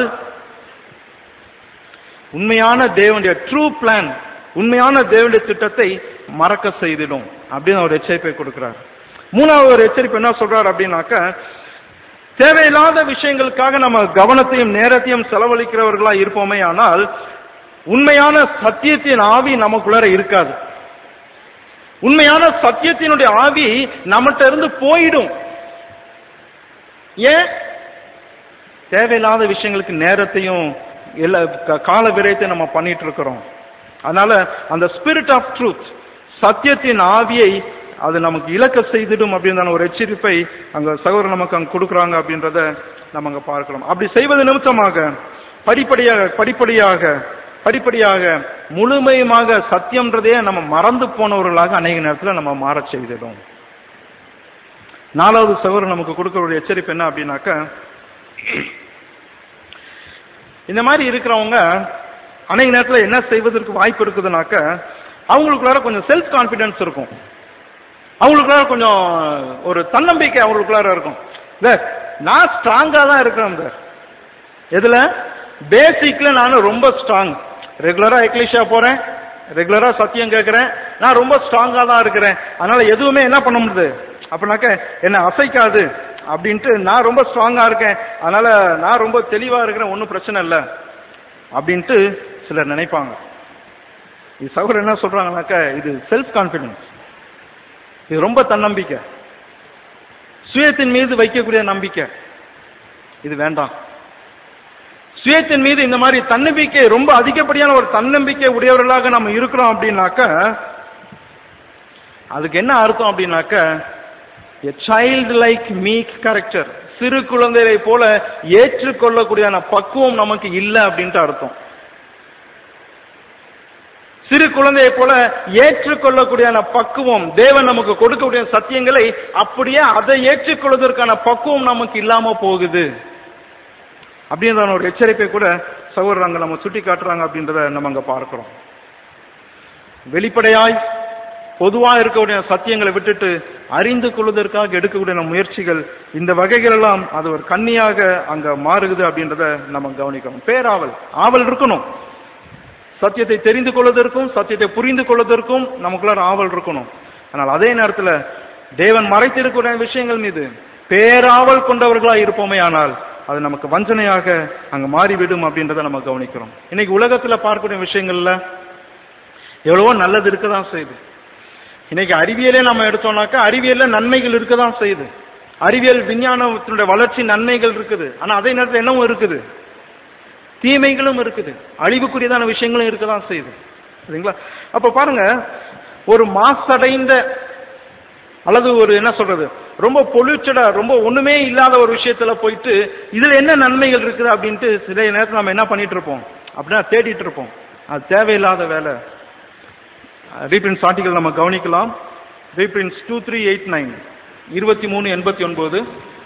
Speaker 1: உண்மையான தேவனுடைய ட்ரூ பிளான், உண்மையான தேவனுடைய திட்டத்தை மறக்க செய்திடும் அப்படின்னு ஒரு எச்சரிப்பை கொடுக்கிறார். 3வது ஒரு எச்சரிப்பு என்ன சொல்றார் அப்படின்னாக்க, தேவையில்லாத விஷயங்களுக்காக நம்ம கவனத்தையும் நேரத்தையும் செலவழிக்கிறவர்களா இருப்போமே, ஆனால் உண்மையான சத்தியத்தின் ஆவி நமக்குள்ளார இருக்காது. உண்மையான சத்தியத்தினுடைய ஆவி நம்மகிட்ட இருந்து போயிடும். ஏன்? தேவையில்லாத விஷயங்களுக்கு நேரத்தையும் கால விரயத்தை நம்ம பண்ணிட்டு இருக்கிறோம். அதனால அந்த ஸ்பிரிட் ஆஃப் ட்ரூத், சத்தியத்தின் ஆவியை அது நமக்கு இழக்க செய்திடும் அப்படின்னு ஒரு எச்சரிப்பை அங்க சகோதரர் நமக்கு அங்க கொடுக்குறாங்க அப்படின்றத நம்ம அங்க பார்க்கலாம். அப்படி செய்வது நிமித்தமாக படிப்படியாக முழுமையுமாக சத்தியம்ன்றதே நம்ம மறந்து போனவர்களாக அநேக நேரத்தில் நம்ம மாற செய்திடும். 4வது சகோதரர் நமக்கு கொடுக்கிற ஒரு எச்சரிப்பு என்ன அப்படின்னாக்க, இந்த மாதிரி இருக்கிறவங்க அநேக நேரத்தில் என்ன செய்வதற்கு வாய்ப்பு இருக்குதுனாக்க, அவங்களுக்குள்ளார கொஞ்சம் செல்ஃப் கான்பிடன்ஸ் இருக்கும், அவங்களுக்குள்ளார கொஞ்சம் ஒரு தன்னம்பிக்கை அவங்களுக்குள்ளார இருக்கும். நான் ஸ்ட்ராங்கா தான் இருக்கிறேன் சார், எதுல பேசிக்ல நானும் ரொம்ப ஸ்ட்ராங், ரெகுலரா எக்லிஷா போறேன், ரெகுலரா சத்தியம் கேட்கிறேன், நான் ரொம்ப ஸ்ட்ராங்கா தான் இருக்கிறேன், அதனால எதுவுமே என்ன பண்ண முடியுது அப்படின்னாக்க என்ன அசைக்காது அப்படின்ட்டு நான் ரொம்ப ஸ்ட்ராங்கா இருக்கேன், அதனால நான் ரொம்ப தெளிவா இருக்கிறேன், ஒன்றும் பிரச்சனை இல்லை அப்படின்ட்டு சிலர் நினைப்பாங்க. இது சகோதரர் என்ன சொல்றாங்கன்னாக்க, இது செல்ஃப் கான்பிடன்ஸ், இது ரொம்ப தன்னம்பிக்கை, சுயத்தின் மீது வைக்கக்கூடிய நம்பிக்கை, இது வேண்டாம். சுயத்தின் மீது இந்த மாதிரி தன்னம்பிக்கை, ரொம்ப அதிகப்படியான ஒரு தன்னம்பிக்கை உடையவர்களாக நம்ம இருக்கிறோம் அப்படின்னாக்க, அதுக்கு என்ன அர்த்தம் அப்படின்னாக்க, a childlike meek character. சிறு குழந்தையை போல ஏற்றுக்கொள்ளக்கூடியான பக்குவம் நமக்கு இல்லை அப்படின்ட்டு அர்த்தம். சிறு குழந்தையை போல ஏற்றுக்கொள்ளக்கூடியான பக்குவம், தேவன் நமக்கு கொடுக்கக்கூடிய சத்தியங்களை அப்படியே அதை ஏற்றுக்கொள்வதற்கான பக்குவம் நமக்கு இல்லாம போகுது அப்படின்ற ஒரு எச்சரிப்பை கூட சகோதரங்க நம்ம சுட்டி காட்டுறாங்க அப்படின்றத நம்ம அங்க பார்க்கிறோம். வெளிப்படையாய் பொதுவா இருக்கக்கூடிய சத்தியங்களை விட்டுட்டு அறிந்து கொள்வதற்காக எடுக்கக்கூடிய முயற்சிகள், இந்த வகைகள் எல்லாம் அது ஒரு கண்ணியாக அங்க மாறுகுது அப்படின்றத நம்ம கவனிக்கணும். பேராவல், ஆவல் இருக்கணும். சத்தியத்தை தெரிந்து கொள்வதற்கும் சத்தியத்தை புரிந்து கொள்வதற்கும் நமக்குள்ள ஆவல் இருக்கணும். ஆனால் அதே நேரத்தில் தேவன் மறைத்திருக்கிற விஷயங்கள் மீது பேராவல் கொண்டவர்களா இருப்போமே, ஆனால் அது நமக்கு வஞ்சனையாக அங்க மாறிவிடும் அப்படின்றத நம்ம கவனிக்கிறோம். இன்னைக்கு உலகத்துல பார்க்கக்கூடிய விஷயங்கள்ல எவ்வளவோ நல்லது இருக்கதான் செய்யுது. இன்னைக்கு அறிவியலே நம்ம எடுத்தோம்னாக்கா அறிவியல்ல நன்மைகள் இருக்கதான் செய்யுது. அறிவியல் விஞ்ஞானத்தினுடைய வளர்ச்சி நன்மைகள் இருக்குது. ஆனா அதே நேரத்தில் என்னவும் இருக்குது, தீமைகளும் இருக்குது, அழிவுக்குரியதான விஷயங்களும் இருக்கதான் செய்யுது. சரிங்களா? அப்ப பாருங்க, ஒரு மாசடைந்த அல்லது ஒரு என்ன சொல்றது, ரொம்ப பொல்யூட்டடா, ரொம்ப ஒண்ணுமே இல்லாத ஒரு விஷயத்துல போயிட்டு இதுல என்ன நன்மைகள் இருக்குது அப்படின்ட்டு சில நேரத்தில் நம்ம என்ன பண்ணிட்டு இருப்போம் அப்படின்னா தேடிட்டு இருப்போம். அது தேவையில்லாத வேலை. ரீபிரின்ஸ் ஆர்டிகல் நம்ம கவனிக்கலாம். ரீபிரின்ஸ் 2389 2389.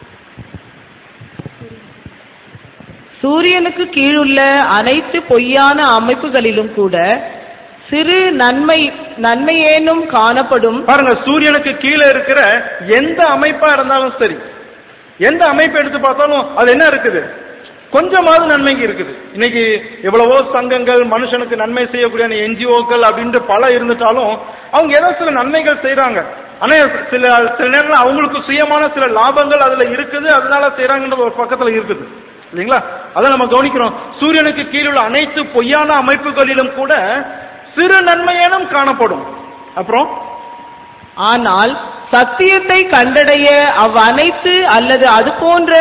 Speaker 3: சூரியனுக்கு கீழுள்ள அனைத்து பொய்யான அமைப்புகளிலும் கூட சிறு நன்மையேனும் காணப்படும்.
Speaker 1: பாருங்க, சூரியனுக்கு கீழே இருக்கிற எந்த அமைப்பா இருந்தாலும் சரி, எந்த அமைப்பை எடுத்து பார்த்தாலும் அது என்ன இருக்குது, கொஞ்சமாவது நன்மைக்கு இருக்குது. இன்னைக்கு எவ்வளவோ சங்கங்கள், மனுஷனுக்கு நன்மை செய்யக்கூடிய என்ஜிஓக்கள் அப்படின்ட்டு பல இருந்துட்டாலும் அவங்க ஏதோ சில நன்மைகள் செய்யறாங்க. ஆனா சில நேரத்தில் அவங்களுக்கு சுயமான சில லாபங்கள் அதுல இருக்குது, அதனால செய்யறாங்கன்ற ஒரு பக்கத்துல இருக்குது இல்லைங்களா? அதை நம்ம கவனிக்கிறோம். சூரியனுக்கு கீழுள்ள அனைத்து பொய்யான அமைப்புகளிலும் கூட சிறு நன்மையேனும் காணப்படும். அப்புறம்
Speaker 3: ஆனால் சத்தியத்தை கண்டடைய அவ்வனைத்து அல்லது அது போன்ற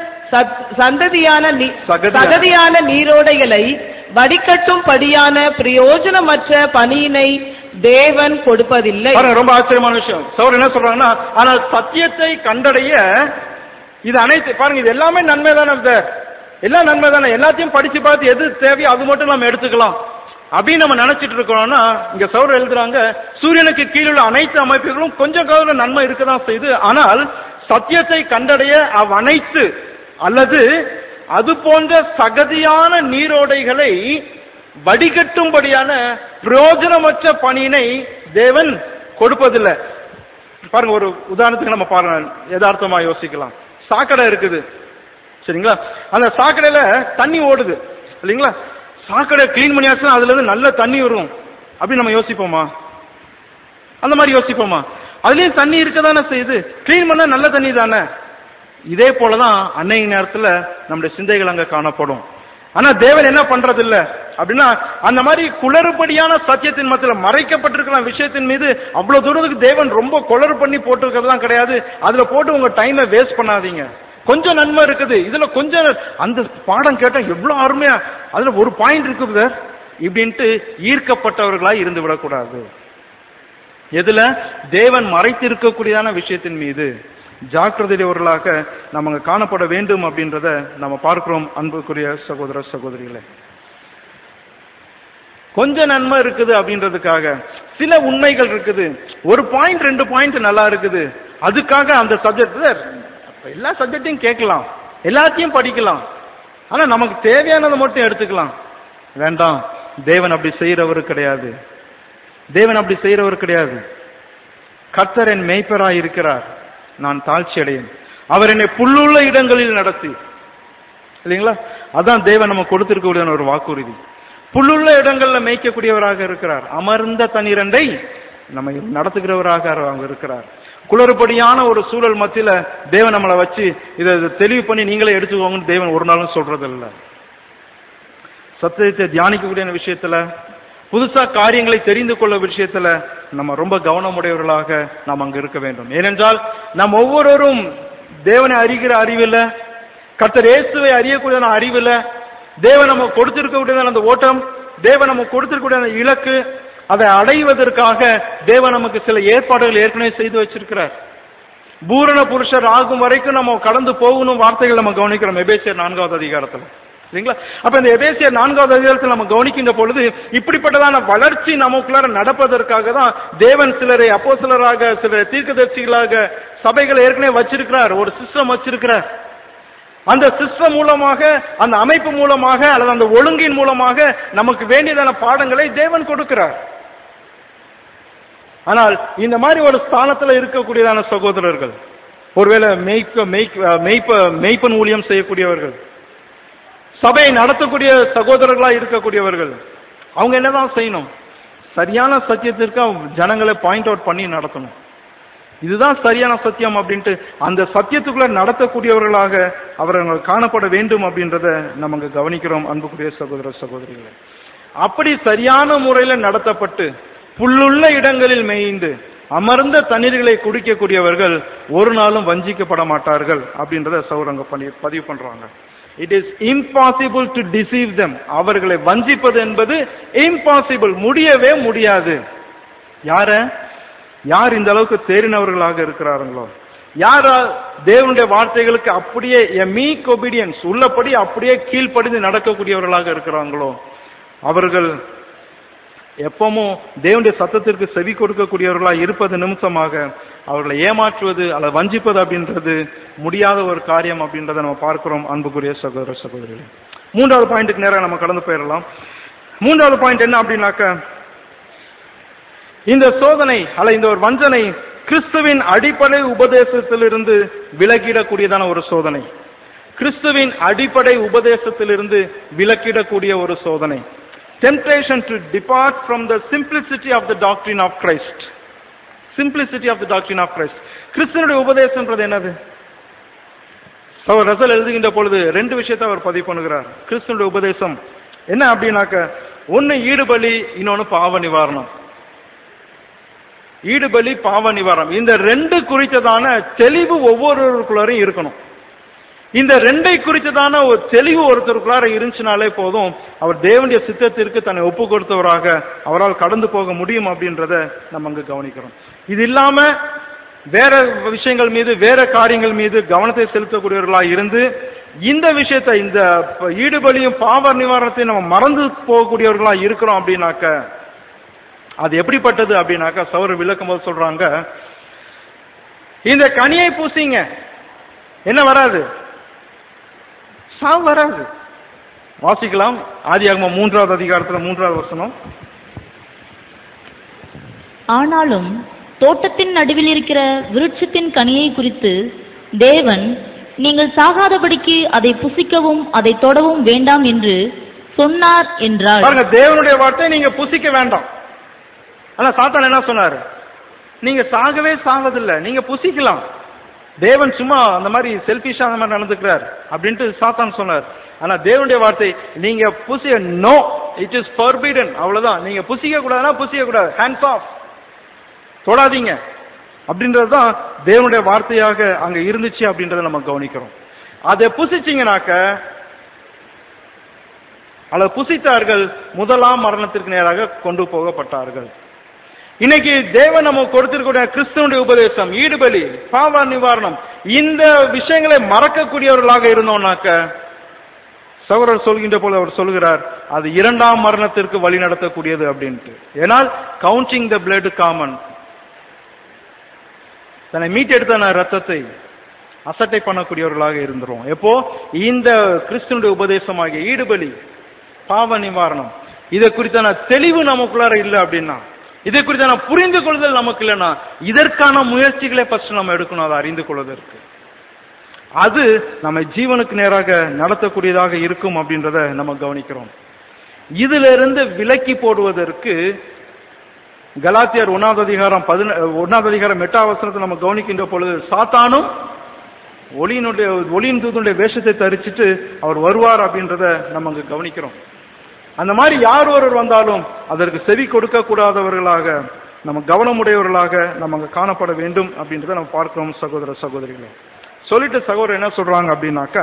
Speaker 3: சகதியான நீரோடைகளை வடிகட்டும் படியான பிரயோஜனமற்ற பணியினை தேவன் கொடுப்பதில்லை.
Speaker 1: ரொம்ப ஆச்சரியமான விஷயம். சௌர் என்ன சொல்றாங்கன்னா, ஆனால் சத்தியத்தை கண்டடைய இது அனைத்து, பாருங்க இது எல்லாமே நன்மை தானே, எல்லாம் நன்மை தானே, எல்லாத்தையும் படிச்சு பார்த்து எது தேவையோ அது மட்டும் நம்ம எடுத்துக்கலாம் அப்படின்னு நம்ம நினைச்சிட்டு இருக்கோம்னா, இங்க சௌர் எழுதுறாங்க, சூரியனுக்கு கீழுள்ள அனைத்து அமைப்புகளும் கொஞ்சம் கால நன்மை இருக்கதான் செய்யுது. ஆனால் சத்தியத்தை கண்டடைய அனைத்து அல்லது அது போன்ற சகதியான நீரோடைகளை வடிகட்டும்படியான பிரயோஜனமற்ற பணியினை தேவன் கொடுப்பதில்லை. பாருங்க, ஒரு உதாரணத்துக்கு நம்ம பாருங்க, யதார்த்தமா யோசிக்கலாம். சாக்கடை இருக்குது சரிங்களா, அந்த சாக்கடையில தண்ணி ஓடுது இல்லைங்களா, சாக்கடை கிளீன் பண்ணியாச்சுன்னா அதுல இருந்து நல்ல தண்ணி வரும் அப்படின்னு நம்ம யோசிப்போமா? அந்த மாதிரி யோசிப்போமா? அதுலயும் தண்ணி இருக்கதானே செய்யுது, கிளீன் பண்ணா நல்ல தண்ணி தானே. இதே போலதான் அன்னைய நேரத்துல நம்முடைய சிந்தைகள் அங்க காணப்படும். ஆனா தேவன் என்ன பண்றது இல்ல அப்படின்னா, அந்த மாதிரி குளறுபடியான சத்தியத்தின் மத்தியில மறைக்கப்பட்டிருக்கிற விஷயத்தின் மீது அவ்வளவு தூரத்துக்கு தேவன் ரொம்ப குளறு பண்ணி போட்டிருக்கிறதுலாம் கிடையாது. அதுல போட்டு உங்க டைமை வேஸ்ட் பண்ணாதீங்க. கொஞ்சம் நன்மை இருக்குது இதுல, கொஞ்சம் அந்த பாடம் கேட்டா எவ்வளவு அருமையா, அதுல ஒரு பாயிண்ட் இருக்குது இப்படின்ட்டு ஈர்க்கப்பட்டவர்களா இருந்து விடக்கூடாது. எதுல தேவன் மறைத்திருக்கக்கூடியதான விஷயத்தின் மீது ஜாக்கிரதையுள்ளவர்களாக நம்ம காணப்பட வேண்டும் அப்படின்றத நம்ம பார்க்கிறோம். அன்புக்குரிய சகோதர சகோதரிகளே, கொஞ்சம் நன்மை இருக்குது அப்படின்றதுக்காக சில உண்மைகள் இருக்குது, ஒரு பாயிண்ட் 2 பாயிண்ட் நல்லா இருக்குது, அதுக்காக அந்த சப்ஜெக்ட் எல்லா சப்ஜெக்டையும் கேட்கலாம், எல்லாத்தையும் படிக்கலாம், ஆனா நமக்கு தேவையானதை மட்டும் எடுத்துக்கலாம். வேண்டாம், தேவன் அப்படி செய்யறவர் கிடையாது. தேவன் அப்படி செய்யறவர் கிடையாது. கர்த்தர் என் மேய்ப்பராய் இருக்கிறார், நான் தாழ்ச்சி அடையேன், அவர் என்னை புல்லுள்ள இடங்களில் நடத்தி, இல்லைங்களா? அதான் தேவன் நம்ம கொடுத்திருக்கக்கூடிய ஒரு வாக்குறுதி. புல்லுள்ள இடங்கள்ல மேய்க்கக்கூடியவராக இருக்கிறார், அமர்ந்த தண்ணீரண்டை நம்ம நடத்துகிறவராக அவங்க இருக்கிறார். குளறுபடியான ஒரு சூழல் மத்தியில தேவன் நம்மளை வச்சு இதை தெளிவு பண்ணி நீங்களே எடுத்துக்கோங்கன்னு தேவன் ஒரு நாளும் சொல்றது இல்லை. சத்தியத்தை தியானிக்கக்கூடிய விஷயத்துல, புதுசா காரியங்களை தெரிந்து கொள்ள விஷயத்துல நம்ம ரொம்ப கவனமுடையவர்களாக நாம் அங்க இருக்க வேண்டும். ஏனென்றால் நாம் ஒவ்வொருவரும் தேவனை அறிகிற அறிவில்ல, கர்த்தர் இயேசுவை அறியக்கூடிய அறிவில்ல, தேவன் நம்ம கொடுத்திருக்கக்கூடிய அந்த ஓட்டம், தேவன் நமக்கு கொடுத்திருக்கக்கூடிய அந்த இலக்கு, அதை அடைவதற்காக தேவன் நமக்கு சில ஏற்பாடுகள் ஏற்கனவே செய்து வச்சிருக்கிறார். பூரண புருஷர் ஆகும் வரைக்கும் நம்ம கடந்து போகணும் வார்த்தைகள் நம்ம கவனிக்கிறோம் எபேசியர் 4வது அதிகாரத்துல. சரிங்களா? அப்ப இந்த எபேசியர் 4வது அதிகாரத்தில் நம்ம கவனிக்கின்ற பொழுது இப்படிப்பட்டதான வளர்ச்சி நமக்குள்ளார நடப்பதற்காக தான் தேவன் சிலரை அப்போஸ்தலராக, சிலரை தீர்க்கதரிசிகளாக சபைகளை ஏற்கனவே வச்சிருக்கிறார், ஒரு சிஸ்டம் வச்சிருக்கிறார். அந்த சிஸ்டம் மூலமாக, அந்த அமைப்பு மூலமாக அல்லது அந்த ஒழுங்கின் மூலமாக நமக்கு வேண்டியதான பாடங்களை தேவன் கொடுக்கிறார். ஆனால் இந்த மாதிரி ஒரு ஸ்தானத்தில் இருக்கக்கூடியதான சகோதரர்கள், ஒருவேளை மெய்ப்பன் ஊழியம் செய்யக்கூடியவர்கள், சபையை நடத்தக்கூடிய சகோதரர்களா இருக்கக்கூடியவர்கள், அவங்க என்னதான் செய்யணும்? சரியான சத்தியத்திற்கு ஜனங்களை பாயிண்ட் அவுட் பண்ணி நடத்தணும். இதுதான் சரியான சத்தியம் அப்படின்ட்டு அந்த சத்தியத்துக்குள்ள நடத்தக்கூடியவர்களாக அவர்கள் காணப்பட வேண்டும் அப்படின்றத நமக்கு கவனிக்கிறோம் அன்புக்குரிய சகோதர சகோதரிகளை. அப்படி சரியான முறையில நடத்தப்பட்டு புல்லுள்ள இடங்களில் மேய்ந்து அமர்ந்த தண்ணீர்களை குடிக்கக்கூடியவர்கள் ஒரு நாளும் வஞ்சிக்கப்பட மாட்டார்கள் அப்படின்றத சௌரங்க பதிவு பண்றாங்க. It is impossible to deceive them. அவர்களை வஞ்சிப்பது என்பது இம்பாசிபிள், முடியவே முடியாது. யார் இந்த அளவுக்கு தேறினவர்களாக இருக்கிறார்களோ, யார் தேவனுடைய வார்த்தைகளுக்கு அப்படியே மீக் ஒபீடியன்ஸ் உள்ளபடி அப்படியே கீழ்ப்படிந்து நடக்கக்கூடியவர்களாக இருக்கிறாங்களோ, அவர்கள் எப்பவும் தேவனுடைய சத்தத்திற்கு செவி கொடுக்கக்கூடியவர்களாக இருப்பது நிமித்தமாக அவர்களை ஏமாற்றுவது அல்லது வஞ்சிப்பது அப்படின்றது முடியாத ஒரு காரியம் அப்படின்றத நம்ம பார்க்கிறோம் அன்புக்குரிய சகோதர சகோதரிகளே. 3வது பாயிண்ட்டுக்கு நேரம் நம்ம கடந்து போயிடலாம். 3வது பாயிண்ட் என்ன அப்படின்னாக்க, இந்த சோதனை அல்ல இந்த ஒரு வஞ்சனை கிறிஸ்துவின் அடிப்படை உபதேசத்திலிருந்து விலகிடக்கூடியதான ஒரு சோதனை. கிறிஸ்துவின் அடிப்படை உபதேசத்திலிருந்து விலக்கிடக்கூடிய ஒரு சோதனை. Temptation to depart from the simplicity of the doctrine of Christ. Simplicity of the doctrine of Christ. கிறிஸ்துவினுடைய உபதேசம்ன்றது என்னது? அவர் ரசல் எழுதுகின்ற பொழுது 2 விஷயத்தை அவர் பதிவு பண்ணுகிறார். கிறிஸ்துவினுடைய உபதேசம் என்ன அப்படின்னாக்க, ஒன்னு ஈடுபலி, இன்னொன்னு பாவ நிவாரணம். ஈடுபலி, பாவ நிவாரணம், இந்த 2 குறித்ததான தெளிவு ஒவ்வொருவருக்குள்ளாரையும் இருக்கணும். இந்த 2 குறித்ததான ஒரு தெளிவு ஒருத்தருக்குள்ளார இருந்துச்சுனாலே போதும், அவர் தேவனுடைய சித்தத்திற்கு தன்னை ஒப்பு கொடுத்தவராக அவரால் கடந்து போக முடியும் அப்படின்றத நம்ம அங்கு கவனிக்கிறோம். இது இல்லாம வேற விஷயங்கள் மீது, வேற காரியங்கள் மீது கவனத்தை செலுத்தக்கூடியவர்களாக இருந்து இந்த விஷயத்தை, இந்த ஈடுபலியும் பாவ நிவாரணத்தை நம்ம மறந்து போகக்கூடியவர்களா இருக்கிறோம் அப்படின்னாக்க, அது எப்படிப்பட்டது அப்படின்னாக்க, சௌர விளக்கும் போது சொல்றாங்க, இந்த கனியை பூசிங்க, என்ன வராது? சாவு வராது. வாசிக்கலாம், ஆதியாகமம் 3வது அதிகாரத்தில் 3வது வசனம்.
Speaker 2: ஆனாலும் தோட்டத்தின் நடுவில் இருக்கிற விருட்சத்தின் கனியை குறித்து தேவன், நீங்கள் சாகாதபடிக்கு அதை புசிக்கவும் அதை தொடவும் வேண்டாம் என்று சொன்னார் என்றார்.
Speaker 1: தேவனுடைய வார்த்தை நீங்க புசிக்க வேண்டாம். ஆனா சாத்தான் என்ன சொன்னாரு? நீங்க சாகவே சாவதில்லை, நீங்க புசிக்கலாம். தேவன் சும்மா அந்த மாதிரி செல்பிஷா அந்த மாதிரி நடந்துக்கிறார் அப்படின்ட்டு சாத்தான் சொன்னார். ஆனா தேவனுடைய வார்த்தை, நீங்க புசிய, நோ, இட் இஸ் forbidden, அவ்வளவுதான். நீங்க புசிக்க கூடாதுன்னா புசிக்க கூடாது, ஹேண்ட்ஸ் ஆஃப், தொடாதீங்க அப்படின்றதுதான் தேவனுடைய வார்த்தையாக அங்க இருந்துச்சு அப்படின்றத நம்ம கவனிக்கிறோம். அதை புசிச்சீங்கனாக்க, அல்லது புசித்தார்கள், முதலாம் மரணத்திற்கு நேராக கொண்டு போகப்பட்டார்கள். இன்னைக்கு தேவன் நம்ம கொடுத்திருக்கூடிய கிறிஸ்துவனுடைய உபதேசம், ஈடுபலி, பாவ நிவாரணம், இந்த விஷயங்களை மறக்கக்கூடியவர்களாக இருந்தோம்னாக்க, சகோதரர் சொல்கின்ற போல அவர் சொல்கிறார், அது 2ஆம் மரணத்திற்கு வழி நடத்தக்கூடியது அப்படின்ட்டு. ஏனால் கவுண்டிங் த பிளட் காமன், தன்னை மீட்டெடுத்த ரத்தத்தை அசட்டை பண்ணக்கூடியவர்களாக இருந்துரும். எப்போ இந்த கிறிஸ்துவனுடைய உபதேசமாகிய ஈடுபலி, பாவ நிவாரணம், இதை குறித்தான தெளிவு நமக்குள்ளார இல்லை அப்படின்னா, இதை குறித்தான புரிந்து கொள்ளுதல் நமக்கு இல்லைன்னா, இதற்கான முயற்சிகளை ஃபர்ஸ்ட் நம்ம எடுக்கணும், அதை அறிந்து கொள்வதற்கு. அது நம்ம ஜீவனுக்கு நேராக நடத்தக்கூடியதாக இருக்கும் அப்படின்றத நம்ம கவனிக்கிறோம். இதுல இருந்து விலக்கி போடுவதற்கு கலாத்தியர் 1வது அதிகாரம் 8வது வசனத்தை நம்ம கவனிக்கின்ற பொழுது, சாத்தானும் ஒளியின் தூதனுடைய வேஷத்தை தரிச்சிட்டு அவர் வருவார் அப்படின்றத நம்ம அங்க கவனிக்கிறோம். அந்த மாதிரி யார் ஒருவர் வந்தாலும் அதற்கு செவி கொடுக்க கூடாதவர்களாக, நம்ம கவனமுடையவர்களாக நம்ம அங்க காணப்பட வேண்டும் அப்படின்றத நம்ம பார்க்கிறோம் சகோதர சகோதரிகளை. சொல்லிட்டு சகோதரர் என்ன சொல்றாங்க அப்படின்னாக்க,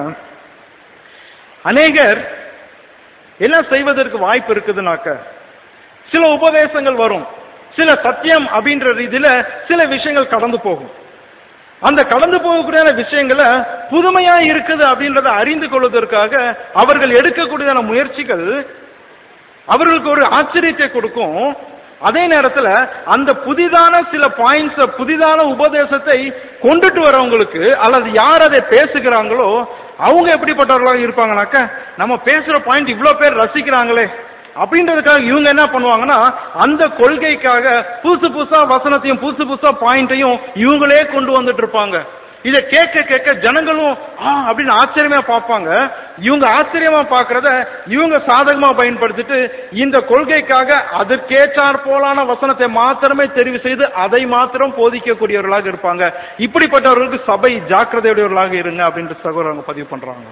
Speaker 1: அநேகர் என்ன செய்வதற்கு வாய்ப்பு இருக்குதுனாக்க, சில உபதேசங்கள் வரும், சில சத்தியம் அப்படின்ற ரீதியில சில விஷயங்கள் கடந்து போகும். அந்த கடந்து போகக்கூடிய விஷயங்களை புதுமையா இருக்குது அப்படின்றத அறிந்து கொள்வதற்காக அவர்கள் எடுக்கக்கூடியதான முயற்சிகள் அவர்களுக்கு ஒரு ஆச்சரியத்தை கொடுக்கும். அதே நேரத்துல அந்த புதிதான சில பாயிண்ட்ஸ், புதிதான உபதேசத்தை கொண்டுட்டு வரவங்களுக்கு அல்லது யார் அதை பேசுகிறாங்களோ அவங்க எப்படிப்பட்டவர்களாக இருப்பாங்கனாக்க, நம்ம பேசுற பாயிண்ட் இவ்வளவு பேர் ரசிக்கிறாங்களே அப்படின்றதுக்காக இவங்க என்ன பண்ணுவாங்கன்னா, அந்த கொள்கைக்காக புதுசு புதுசா வசனத்தையும் புதுசு புதுசா பாயிண்டையும் இவங்களே கொண்டு வந்துட்டு இருப்பாங்க. இதை கேட்க கேட்க ஜனங்களும் அப்படின்னு ஆச்சரியமா பார்ப்பாங்க. இவங்க ஆச்சரியமா பார்க்கறத இவங்க சாதகமா பயன்படுத்திட்டு இந்த கொள்கைக்காக அதற்கேற்றாற் போலான வசனத்தை மாத்திரமே தெரிவு செய்து அதை மாத்திரம் போதிக்கக்கூடியவர்களாக இருப்பாங்க. இப்படிப்பட்டவர்களுக்கு சபை ஜாக்கிரதையுடையவர்களாக இருங்க அப்படின்ற சகோதரங்க பதிவு பண்றாங்க.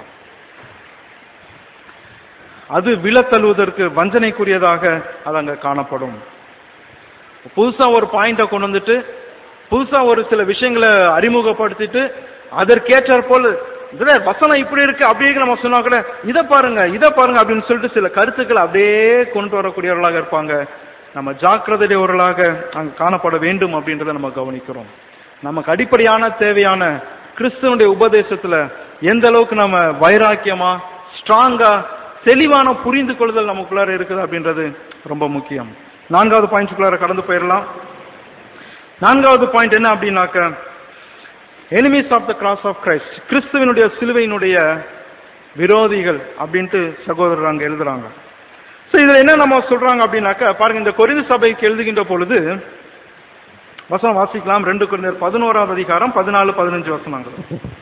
Speaker 1: அது விழத்தழுவதற்கு வஞ்சனைக்குரியதாக அது அங்க காணப்படும். புதுசா ஒரு பாயிண்ட கொண்டு வந்துட்டு புதுசா ஒரு சில விஷயங்களை அறிமுகப்படுத்திட்டு அதற்கேற்றாற் போல் வசனம் இப்படி இருக்கு அப்படி இருக்கு நம்ம சொன்னா கூட இதை பாருங்க அப்படின்னு சொல்லிட்டு சில கருத்துக்களை அப்படியே கொண்டு வரக்கூடியவர்களாக இருப்பாங்க. நம்ம ஜாக்கிரதையுடையவர்களாக அங்க காணப்பட வேண்டும் அப்படின்றத நம்ம கவனிக்கிறோம். நமக்கு அடிப்படையான தேவையான கிறிஸ்துவனுடைய உபதேசத்துல எந்த அளவுக்கு நம்ம வைராக்கியமா ஸ்ட்ராங்கா தெளிவான புரிந்து கொள்ளுதல் நமக்குள்ளார இருக்குது அப்படின்றது ரொம்ப முக்கியம். 4வது பாயிண்ட்குள்ளார கடந்து போயிடலாம். 4வது பாயிண்ட் என்ன அப்படின்னாக்க, enemies of the cross of Christ, கிறிஸ்துவனுடைய சிலுவையினுடைய விரோதிகள் அப்படின்ட்டு சகோதரர் அங்க எழுதுறாங்க. சோ இதுல என்ன நம்ம சொல்றாங்க அப்படின்னாக்க, பாருங்க, இந்த கொரிந்து சபைக்கு எழுதுகின்ற பொழுது வசனம் வாசிக்கலாம். 2 கொரிந்தியர் 11வது அதிகாரம் 14-15 வசனங்கள்.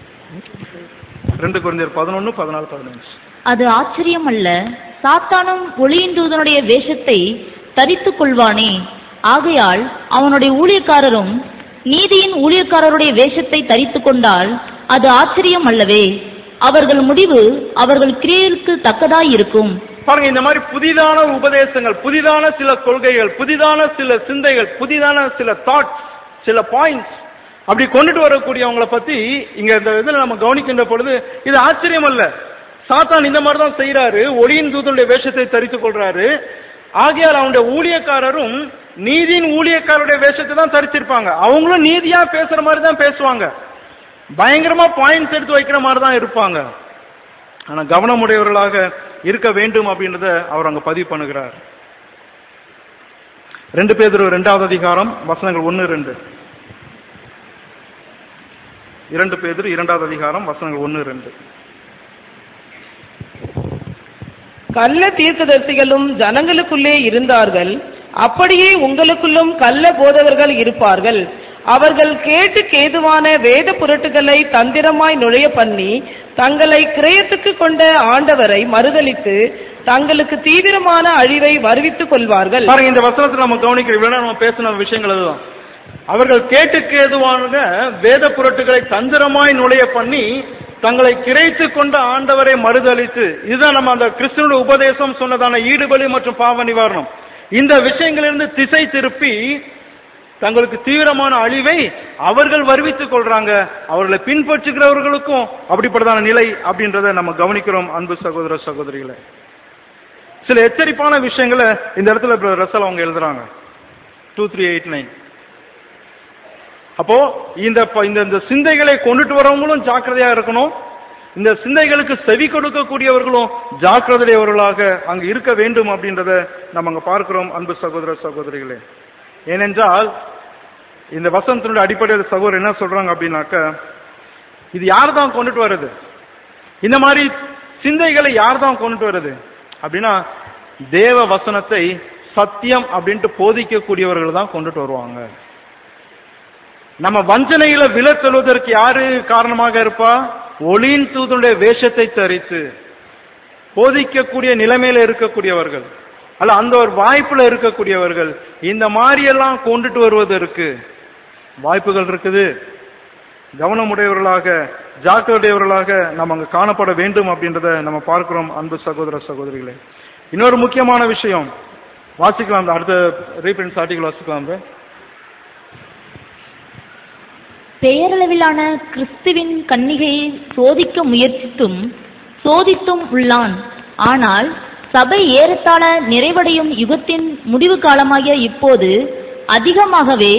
Speaker 1: 2 கொரிந்தியர் 11, 14, 15.
Speaker 2: அது ஆச்சரியம் அல்ல, சாத்தானும் ஒளியின் தூதனுடைய வேஷத்தை தரித்துக் கொள்வானே, ஆகையால் அவனுடைய ஊழியக்காரரும் நீதியின் ஊழியக்காரருடைய வேஷத்தை தரித்துக் கொண்டால் அது ஆச்சரியம் அல்லவே. அவர்கள் முடிவு அவர்கள் கிரியைக்கு தக்கதாய் இருக்கும்.
Speaker 1: பாருங்க, இந்த மாதிரி புதிதான உபதேசங்கள், புதிதான சில கொள்கைகள், புதிதான சில சிந்தைகள், புதிதான சில தாட்ஸ், சில பாயிண்ட்ஸ் அப்படி கொண்டுட்டு வரக்கூடியவங்களை பத்தி இங்க இந்த இதுல நம்ம கவனிக்கின்ற பொழுது இது ஆச்சரியம் அல்ல. சாத்தான் இந்த மாதிரி தான் செய்யறாரு. ஒளியின் தூதனுடைய வேஷத்தை தரித்துக் கொள்றாரு. ஆகையால் அவனுடைய ஊழியக்காரரும் நீதியின் ஊழியக்காரருடைய வேஷத்தை தான் தரிச்சிருப்பாங்க. அவங்களும் நீதியா பேசுற மாதிரி தான் பேசுவாங்க. பயங்கரமா பாயிண்ட்ஸ் எடுத்து வைக்கிற மாதிரி தான் இருப்பாங்க. ஆனா கவனமுடையவர்களாக இருக்க வேண்டும் அப்படின்றத அவர் அங்க பதிவு பண்ணுகிறார். 2 பேதுரு 2வது அதிகாரம் வசனங்கள் 1-2. 2 பேதுரு 2வது அதிகாரம் வசனங்கள் 1-2.
Speaker 3: கள்ள தீர்க்கதரிசிகளும் ஜனங்களுக்குள்ளே இருந்தார்கள், அப்படியே உங்களுக்குள்ளும் கள்ள போதகர்கள் இருப்பார்கள். அவர்கள் கேட்டுக்கு ஏதுவான வேத புரட்டுகளை தந்திரமாய் நுழைய பண்ணி தங்களை கிரயத்துக்கு கொண்ட ஆண்டவரை மறுதலித்து தங்களுக்கு தீவிரமான அழிவை வருவித்துக் கொள்வார்கள்.
Speaker 1: இந்த வசனத்தில் நம்ம கவனிக்கிற நம்ம பேசின விஷயங்கள் அதுதான். அவர்கள் கேட்டுக்கு ஏதுவான வேத புரட்டுகளை தந்திரமாய் நுழைய பண்ணி தங்களை கிரைத்து கொண்ட ஆண்டவரை மறுதலித்து, இதுதான் நம்ம அந்த கிறிஸ்துவனுடைய உபதேசம் சொன்னதான ஈடுபலி மற்றும் பாவ நிவாரணம், இந்த விஷயங்களிலிருந்து திசை திருப்பி தங்களுக்கு தீவிரமான அழிவை அவர்கள் வருவித்துக் கொள்றாங்க. அவர்களை பின்பற்றுகிறவர்களுக்கும் அப்படிப்பட்டதான நிலை அப்படின்றத நம்ம கவனிக்கிறோம். அன்பு சகோதர சகோதரிகளை, சில எச்சரிப்பான விஷயங்களை இந்த இடத்துல ரசல் அவங்க எழுதுறாங்க. 2389. அப்போ இந்த சிந்தைகளை கொண்டுட்டு வரவங்களும் ஜாக்கிரதையா இருக்கணும். இந்த சிந்தைகளுக்கு செவி கொடுக்கக்கூடியவர்களும் ஜாக்கிரதையவர்களாக அங்க இருக்க வேண்டும் அப்படின்றத நம்ம அங்க பார்க்கிறோம். அன்பு சகோதர சகோதரிகளே, ஏனென்றால் இந்த வசனத்தினுடைய அடிப்படையில் சகோதரர் என்ன சொல்றாங்க அப்படின்னாக்க, இது யார் தான் கொண்டுட்டு வருது? இந்த மாதிரி சிந்தைகளை யார் தான் கொண்டுட்டு வருது அப்படின்னா, தேவ வசனத்தை சத்தியம் அப்படின்ட்டு போதிக்கக்கூடியவர்கள் தான் கொண்டுட்டு வருவாங்க. நம்ம வஞ்சனையில விழத்தெழுவதற்கு யாரு காரணமாக இருப்பா? ஒளியின் தூதனுடைய வேஷத்தை தரித்து போதிக்கக்கூடிய நிலைமையில இருக்கக்கூடியவர்கள், அல்ல அந்த ஒரு வாய்ப்புல இருக்கக்கூடியவர்கள் இந்த மாதிரி எல்லாம் கொண்டுட்டு வருவதற்கு வாய்ப்புகள் இருக்குது. கவனமுடையவர்களாக ஜாக்கிரதையவர்களாக நம்ம அங்க காணப்பட வேண்டும் அப்படின்றத நம்ம பார்க்கிறோம். அன்பு சகோதர சகோதரிகளே, இன்னொரு முக்கியமான விஷயம் வாசிக்கலாம். அடுத்த ரீபிரிண்ட் ஆர்டிகல் வாசிக்கலாம்.
Speaker 2: பெயரளவிலான கிறிஸ்துவின் கன்னிகையை சோதிக்க சோதித்தும் உள்ளான். ஆனால் சபை ஏறத்தாழ நிறைவடையும் யுகத்தின் முடிவு காலமாகிய இப்போது அதிகமாகவே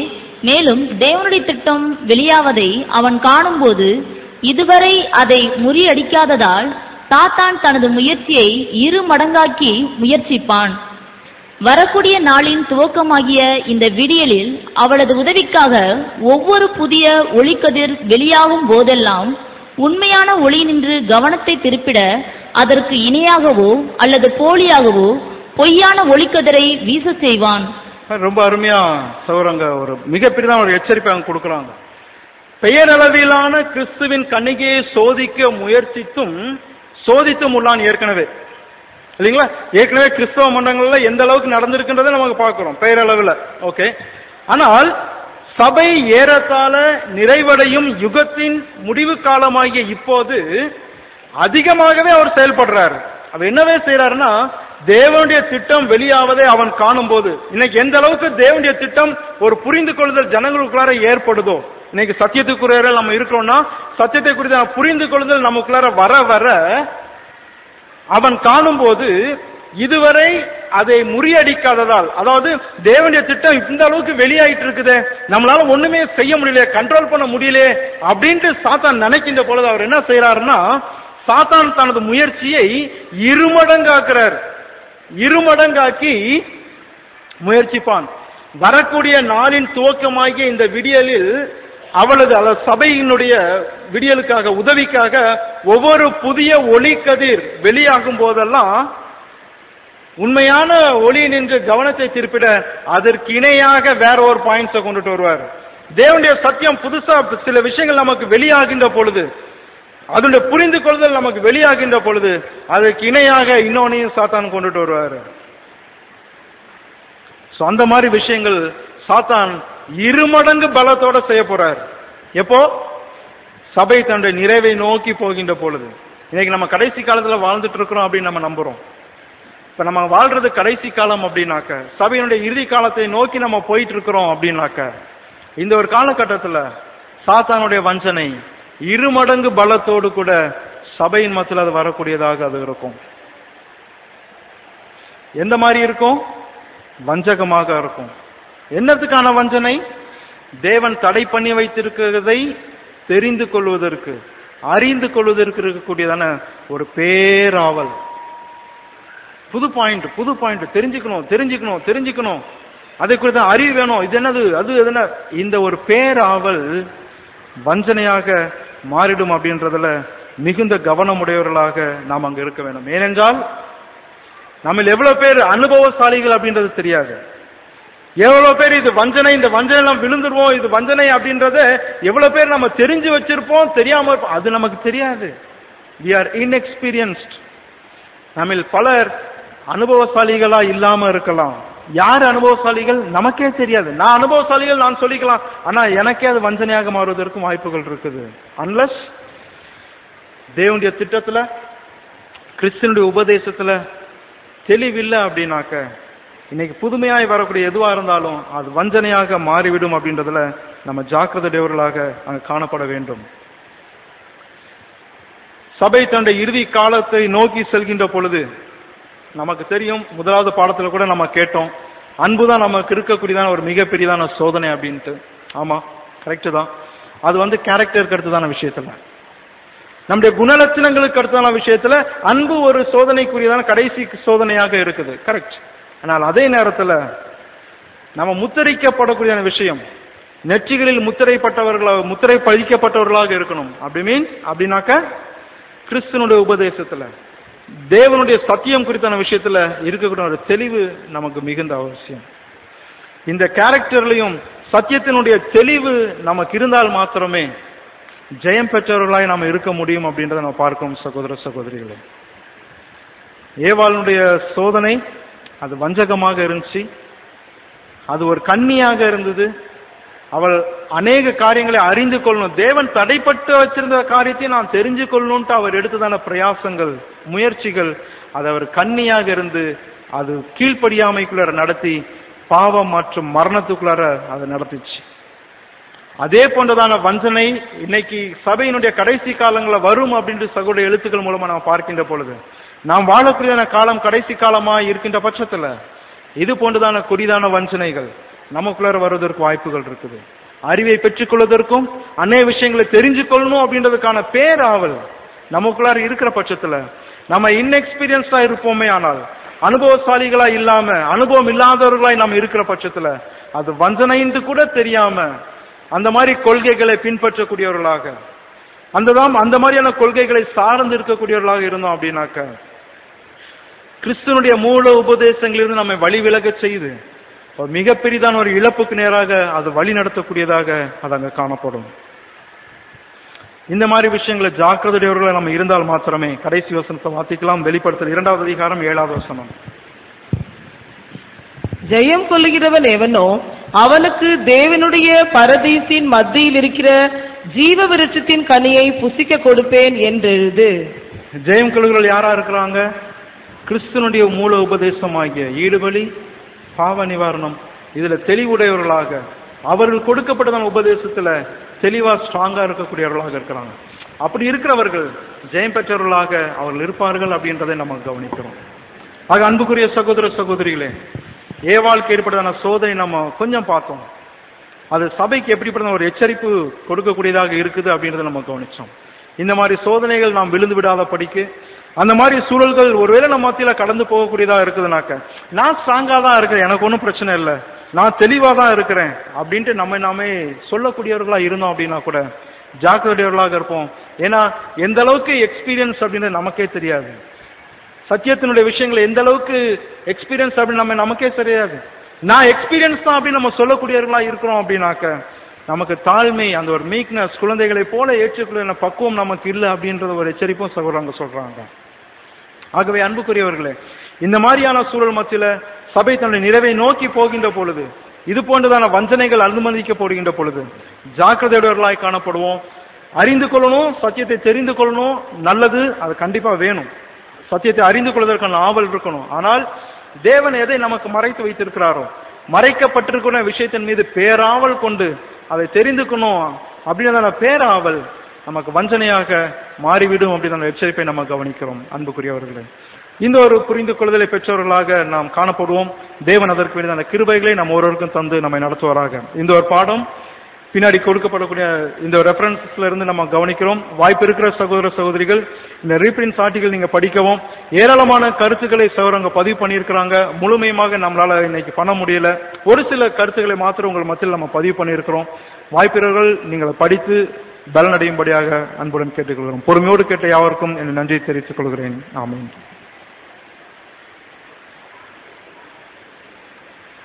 Speaker 2: மேலும் தேவனுடைய திட்டம் வெளியாவதை அவன் காணும்போது இதுவரை அதை முறியடிக்காததால் சாத்தான் தனது முயற்சியை 2 மடங்காக்கி முயற்சிப்பான். வரக்கூடிய நாளின் துவக்கமாகிய இந்த விடியலில் அவளது உதவிக்காக ஒவ்வொரு புதிய ஒளிக்கதிர் வெளியாகும் போதெல்லாம் உண்மையான ஒளி நின்று கவனத்தை திருப்பிட அதற்கு இணையாகவோ அல்லது போலியாகவோ பொய்யான ஒளிக்கதிரை வீச செய்வான்.
Speaker 1: ரொம்ப அருமையா சௌரங்க ஒரு மிகப்பெரிய ஒரு எச்சரிப்பை அவங்க கொடுக்குறாங்க. பெயரளவிலான கிறிஸ்துவின் கன்னிகையை சோதிக்க சோதித்தும் உள்ளான் ஏற்கனவே இல்லைங்களா? ஏற்கனவே கிறிஸ்தவ மன்றங்கள்ல எந்த அளவுக்கு நடந்திருக்கின்றதை நமக்கு பார்க்கிறோம் பெயரளவில். ஓகே, ஆனால் சபை ஏறத்தாழ நிறைவடையும் யுகத்தின் முடிவு காலமாகிய இப்போது அதிகமாகவே அவர் செயல்படுறாரு. அவர் என்னவே செய்யறாருன்னா, தேவனுடைய திட்டம் வெளியாவதை அவன் காணும் போது, இன்னைக்கு எந்த அளவுக்கு தேவனுடைய திட்டம் ஒரு புரிந்து கொள்ளுதல் ஜனங்களுக்குள்ளார ஏற்படுதோ, இன்னைக்கு சத்தியத்துக்குரிய நம்ம இருக்கிறோம்னா சத்தியத்தை குறித்த புரிந்து கொள்ளுதல் நமக்குள்ளார வர வர அவன் காணும் போது இதுவரை அதை முறியடிக்காததால், அதாவது தேவனுடைய திட்டம் இந்த அளவுக்கு வெளியாயிட்டு இருக்குது, நம்மளால ஒண்ணுமே செய்ய முடியல, கண்ட்ரோல் பண்ண முடியல அப்படின்ட்டு சாத்தான் நினைக்கின்ற பொழுது அவர் என்ன செய்யறாருன்னா, சாத்தான் தனது முயற்சியை 2 மடங்காக்குறார். 2 மடங்காக்கி முயற்சிப்பான். வரக்கூடிய நாளின் துவக்கமாகிய இந்த விடியலில் அவளது சபையினுடைய விடியலுக்காக உதவிக்காக ஒவ்வொரு புதிய ஒளிக்கதிர் வெளியாகும் போதெல்லாம் உண்மையான ஒளி நின்று கவனத்தை திருப்பிட அதற்கு இணையாக வேற ஒரு பாயிண்ட்ஸை கொண்டுட்டு வருவார். தேவனுடைய சத்தியம் புதுசா சில விஷயங்கள் நமக்கு வெளியாகின்ற பொழுது, அதனுடைய புரிந்து கொள்ளுதல் நமக்கு வெளியாகின்ற பொழுது அதற்கு இணையாக இன்னொன்னையும் சாத்தான் கொண்டுட்டு வருவார். அந்த மாதிரி விஷயங்கள் சாத்தான் 2 மடங்கு பலத்தோட செய்ய போறார். எப்போ? சபை தன்னுடைய நிறைவை நோக்கி போகின்ற பொழுது. இன்னைக்கு நம்ம கடைசி காலத்துல வாழ்ந்துட்டு இருக்கிறோம் அப்படின்னு நம்ம நம்புறோம். இப்ப நம்ம வாழ்றது கடைசி காலம் அப்படின்னாக்க, சபையினுடைய இறுதி காலத்தை நோக்கி நம்ம போயிட்டு இருக்கிறோம் அப்படின்னாக்க, இந்த ஒரு காலகட்டத்துல சாத்தானுடைய வஞ்சனை 2 மடங்கு பலத்தோடு கூட சபையின் மத்தியில் அது வரக்கூடியதாக அது இருக்கும். எந்த மாதிரி இருக்கும்? வஞ்சகமாக இருக்கும். என்னத்துக்கான வஞ்சனை? தேவன் தடை பண்ணி வைத்திருக்கிறதை தெரிந்து கொள்வதற்கு, அறிந்து கொள்வதற்கு இருக்கக்கூடியதான ஒரு பேராவல். புது பாயிண்ட் தெரிஞ்சுக்கணும், அதை குறித்த அறிவு வேணும். இது என்னது, அது என்ன, இந்த ஒரு பேராவல் வஞ்சனையாக மாறிடும் அப்படின்றதுல மிகுந்த கவனமுடையவர்களாக நாம் அங்க இருக்க வேண்டும். ஏனென்றால் நம்ம எவ்வளவு பேர் அனுபவசாலிகள் அப்படின்றது தெரியாது. எவ்வளவு பேர் இது வஞ்சனை, இந்த வஞ்சனை நம்ம விழுந்துருவோம், இது வஞ்சனை அப்படின்றத எவ்வளவு பேர் நம்ம தெரிஞ்சு வச்சிருப்போம், தெரியாம இருப்போம், அது நமக்கு தெரியாது. we are inexperienced. நம்மில் பலர் அனுபவசாலிகளா இல்லாம இருக்கலாம். யார் அனுபவசாலிகள் நமக்கே தெரியாது. நான் அனுபவசாலிகள் நான் சொல்லிக்கலாம், ஆனா எனக்கே அது வஞ்சனையாக மாறுவதற்கும் வாய்ப்புகள் இருக்குது. அன்லஸ் தேவனுடைய திட்டத்துல, கிறிஸ்தனுடைய உபதேசத்துல தெளிவில்லை அப்படின்னாக்க, இன்னைக்கு புதுமையாய் வரக்கூடிய எதுவா இருந்தாலும் அது வஞ்சனையாக மாறிவிடும் அப்படின்றதுல நம்ம ஜாக்கிரதையுடையவர்களாக அங்க காணப்பட வேண்டும். சபை தன்னுடைய இறுதி காலத்தை நோக்கி செல்கின்ற பொழுது நமக்கு தெரியும், முதலாவது பாடத்துல கூட நம்ம கேட்டோம், அன்புதான் நமக்கு இருக்கக்கூடியதான ஒரு மிகப்பெரியதான சோதனை அப்படின்ட்டு. ஆமா, கரெக்டு தான். அது கேரக்டருக்கு அடுத்ததான விஷயத்துல, நம்முடைய குணலட்சணங்களுக்கு அடுத்ததான விஷயத்துல அன்பு ஒரு சோதனைக்குரியதான கடைசி சோதனையாக இருக்குது. கரெக்ட். ஆனால் அதே நேரத்துல நம்ம முத்திரைக்கப்படக்கூடிய விஷயம், நெற்றிகளில் முத்திரை பழிக்கப்பட்டவர்களாக இருக்கணும். அப்படின்னாக்க கிறிஸ்துவனுடைய உபதேசத்துல, தேவனுடைய சத்தியம் குறித்தான விஷயத்துல இருக்கக்கூடிய ஒரு தெளிவு நமக்கு மிகுந்த அவசியம். இந்த கேரக்டர்லையும் சத்தியத்தினுடைய தெளிவு நமக்கு இருந்தால் மாத்திரமே ஜெயம் பெற்றவர்களாய் நாம் இருக்க முடியும் அப்படின்றத நம்ம பார்க்கிறோம். சகோதர சகோதரிகளே, ஏவாளுடைய சோதனை அது வஞ்சகமாக இருந்துச்சு, அது ஒரு கன்னியாக இருந்தது. அவள் அநேக காரியங்களை அறிந்து கொள்ளணும், தேவன் தடைப்பட்டு வச்சிருந்த காரியத்தை நான் தெரிஞ்சு கொள்ளணும்ட்டு அவர் எடுத்ததான பிரயாசங்கள், முயற்சிகள், அது அவர் கன்னியாக இருந்து அது கீழ்ப்படியாமைக்குள்ளார நடத்தி பாவம் மற்றும் மரணத்துக்குள்ளார அதை நடத்திச்சு. அதே போன்றதான வஞ்சனை இன்னைக்கு சபையினுடைய கடைசி காலங்களில் வரும் அப்படின்ற சகோதர எழுத்துக்கள் மூலமா நாம் பார்க்கின்ற பொழுது, நாம் வாழக்கூடியதான காலம் கடைசி காலமா இருக்கின்ற பட்சத்துல இது போன்றதான கொடிதான வஞ்சனைகள், நமக்குள்ளார வருவதற்கு வாய்ப்புகள் இருக்குது. அறிவை பெற்றுக்கொள்வதற்கும் அநேக விஷயங்களை தெரிஞ்சு கொள்ளணும் அப்படின்றதுக்கான பேராவல் நமக்குள்ளார இருக்கிற பட்சத்துல நம்ம இன்எக்ஸ்பீரியன்ஸா இருப்போமே, ஆனால் அனுபவசாலிகளா இல்லாம அனுபவம் இல்லாதவர்களாய் நாம் இருக்கிற பட்சத்துல அது வஞ்சனைன்னு கூட தெரியாம அந்த மாதிரி கொள்கைகளை பின்பற்றக்கூடியவர்களாக அந்த மாதிரியான கொள்கைகளை சார்ந்து இருக்கக்கூடியவர்களாக இருந்தோம் அப்படின்னாக்க கிறிஸ்துவனுடைய மூல உபதேசங்களிலிருந்து நம்மை வழி விலக செய்து ஒரு மிக பெரிதான ஒரு இழப்புக்கு நேராக அது வழி நடத்தக்கூடியதாக அது அங்க காணப்படும். இந்த மாதிரி விஷயங்களை ஜாக்கிரதையுடையவர்களை நம்ம இருந்தால் மாத்திரமே. கடைசி வசனத்தை வாசிக்கலாம். வெளிப்படுத்தல் 2வது அதிகாரம் 7வது வசனம்.
Speaker 3: ஜெயம் கொள்ளுகிறவன் எவனோ அவனுக்கு தேவனுடைய பரதீசின் மத்தியில் இருக்கிற ஜீவ விருட்சத்தின் கனியை புசிக்க கொடுப்பேன் என்றெழுது.
Speaker 1: ஜெயம் கொள்ளுகிறவர்கள் யாரா இருக்கிறாங்க? கிறிஸ்துவனுடைய மூல உபதேசமாகிய ஈடுபலி, பாவ நிவாரணம், இதுல தெளிவுடையவர்களாக அவர்கள் கொடுக்கப்பட்டதான உபதேசத்துல தெளிவா ஸ்ட்ராங்கா இருக்கக்கூடியவர்களாக இருக்கிறாங்க. அப்படி இருக்கிறவர்கள் ஜெயம் பெற்றவர்களாக அவர்கள் இருப்பார்கள் அப்படின்றதை நம்ம கவனிக்கிறோம். ஆக அன்புக்குரிய சகோதர சகோதரிகளே, ஏவாளுக்கு ஏற்பட்டதான சோதனை நம்ம கொஞ்சம் பார்த்தோம். அது சபைக்கு எப்படிப்பட்ட ஒரு எச்சரிப்பு கொடுக்கக்கூடியதாக இருக்குது அப்படின்றத நம்ம கவனிச்சோம். இந்த மாதிரி சோதனைகள் நாம் விழுந்து விடாத படிக்கு அந்த மாதிரி சூழல்கள் ஒருவேளை நம்ம மத்தியில கடந்து போகக்கூடியதா இருக்குதுனாக்க நான் ஸ்ட்ராங்கா தான் இருக்கிறேன், எனக்கு ஒன்றும் பிரச்சனை இல்லை, நான் தெளிவா தான் இருக்கிறேன் அப்படின்ட்டு நாமே சொல்லக்கூடியவர்களா இருந்தோம் அப்படின்னா கூட ஜாக்கிரதையவர்களாக இருப்போம். ஏன்னா எந்த அளவுக்கு எக்ஸ்பீரியன்ஸ் அப்படின்னு நமக்கே தெரியாது. சத்தியத்தினுடைய விஷயங்களை எந்த அளவுக்கு எக்ஸ்பீரியன்ஸ் அப்படின்னு நமக்கே தெரியாது. நான் எக்ஸ்பீரியன்ஸ் தான் அப்படின்னு நம்ம சொல்லக்கூடியவர்களா இருக்கிறோம் அப்படின்னாக்க நமக்கு தாழ்மை, அந்த ஒரு மீக்னஸ், குழந்தைகளை போல ஏற்றுக்கொள்ள பக்குவம் நமக்கு இல்லை அப்படின்றத ஒரு எச்சரிப்பும் சகோதரங்க சொல்றாங்க. ஆகவே அன்புக்குரியவர்களே, இந்த மாதிரியான சூழல் மத்தியில சபை தன்னுடைய நிறைவை நோக்கி போகின்ற பொழுது, இது போன்றதான வஞ்சனைகள் அனுமதிக்கப்படுகின்ற பொழுது ஜாக்கிரதையுடையவர்களாய் காணப்படுவோம். அறிந்து கொள்ளணும், சத்தியத்தை தெரிந்து கொள்ளணும், நல்லது, அது கண்டிப்பா வேணும். சத்தியத்தை அறிந்து கொள்வதற்கான ஆவல் இருக்கணும். ஆனால் தேவன் எதை நமக்கு மறைத்து வைத்திருக்கிறாரோ, மறைக்கப்பட்டிருக்கிற விஷயத்தின் மீது பேராவல் கொண்டு அதை தெரிந்துக்கணும் அப்படின்றதான பேராவல் நமக்கு வஞ்சனையாக மாறிவிடும் அப்படின்ற எச்சரிப்பை நம்ம கவனிக்கிறோம். அன்புக்குரியவர்களே, இந்த ஒரு புரிந்து கொள்ளுதலை பெற்றவர்களாக நாம் காணப்படுவோம். தேவன் அதற்கு வேண்டிய அந்த கிருபைகளை நம்ம ஒருவருக்கும் தந்து நம்மை நடத்துவாராக. இந்த ஒரு பாடம் பின்னாடி கொடுக்கப்படக்கூடிய இந்த ரெஃபரன்ஸ்ல இருந்து நம்ம கவனிக்கிறோம். வாய்ப்பு இருக்கிற சகோதர சகோதரிகள் இந்த ரீபிரின்ஸ் ஆர்டிகல் நீங்க படிக்கவும், ஏராளமான கருத்துக்களை சகோதரங்க பதிவு பண்ணியிருக்கிறாங்க. முழுமையாக நம்மளால இன்னைக்கு பண்ண முடியல, ஒரு சில கருத்துக்களை மாத்திரம் உங்கள் மத்தியில் நம்ம பதிவு பண்ணியிருக்கிறோம். வாய்ப்பிறர்கள் நீங்கள் படித்து பலனடையும்படியாக அன்புடன் கேட்டுக்கொள்கிறோம். பொறுமையோடு கேட்ட யாவருக்கும் என் நன்றியை தெரிவித்துக் கொள்கிறேன். ஆமென்.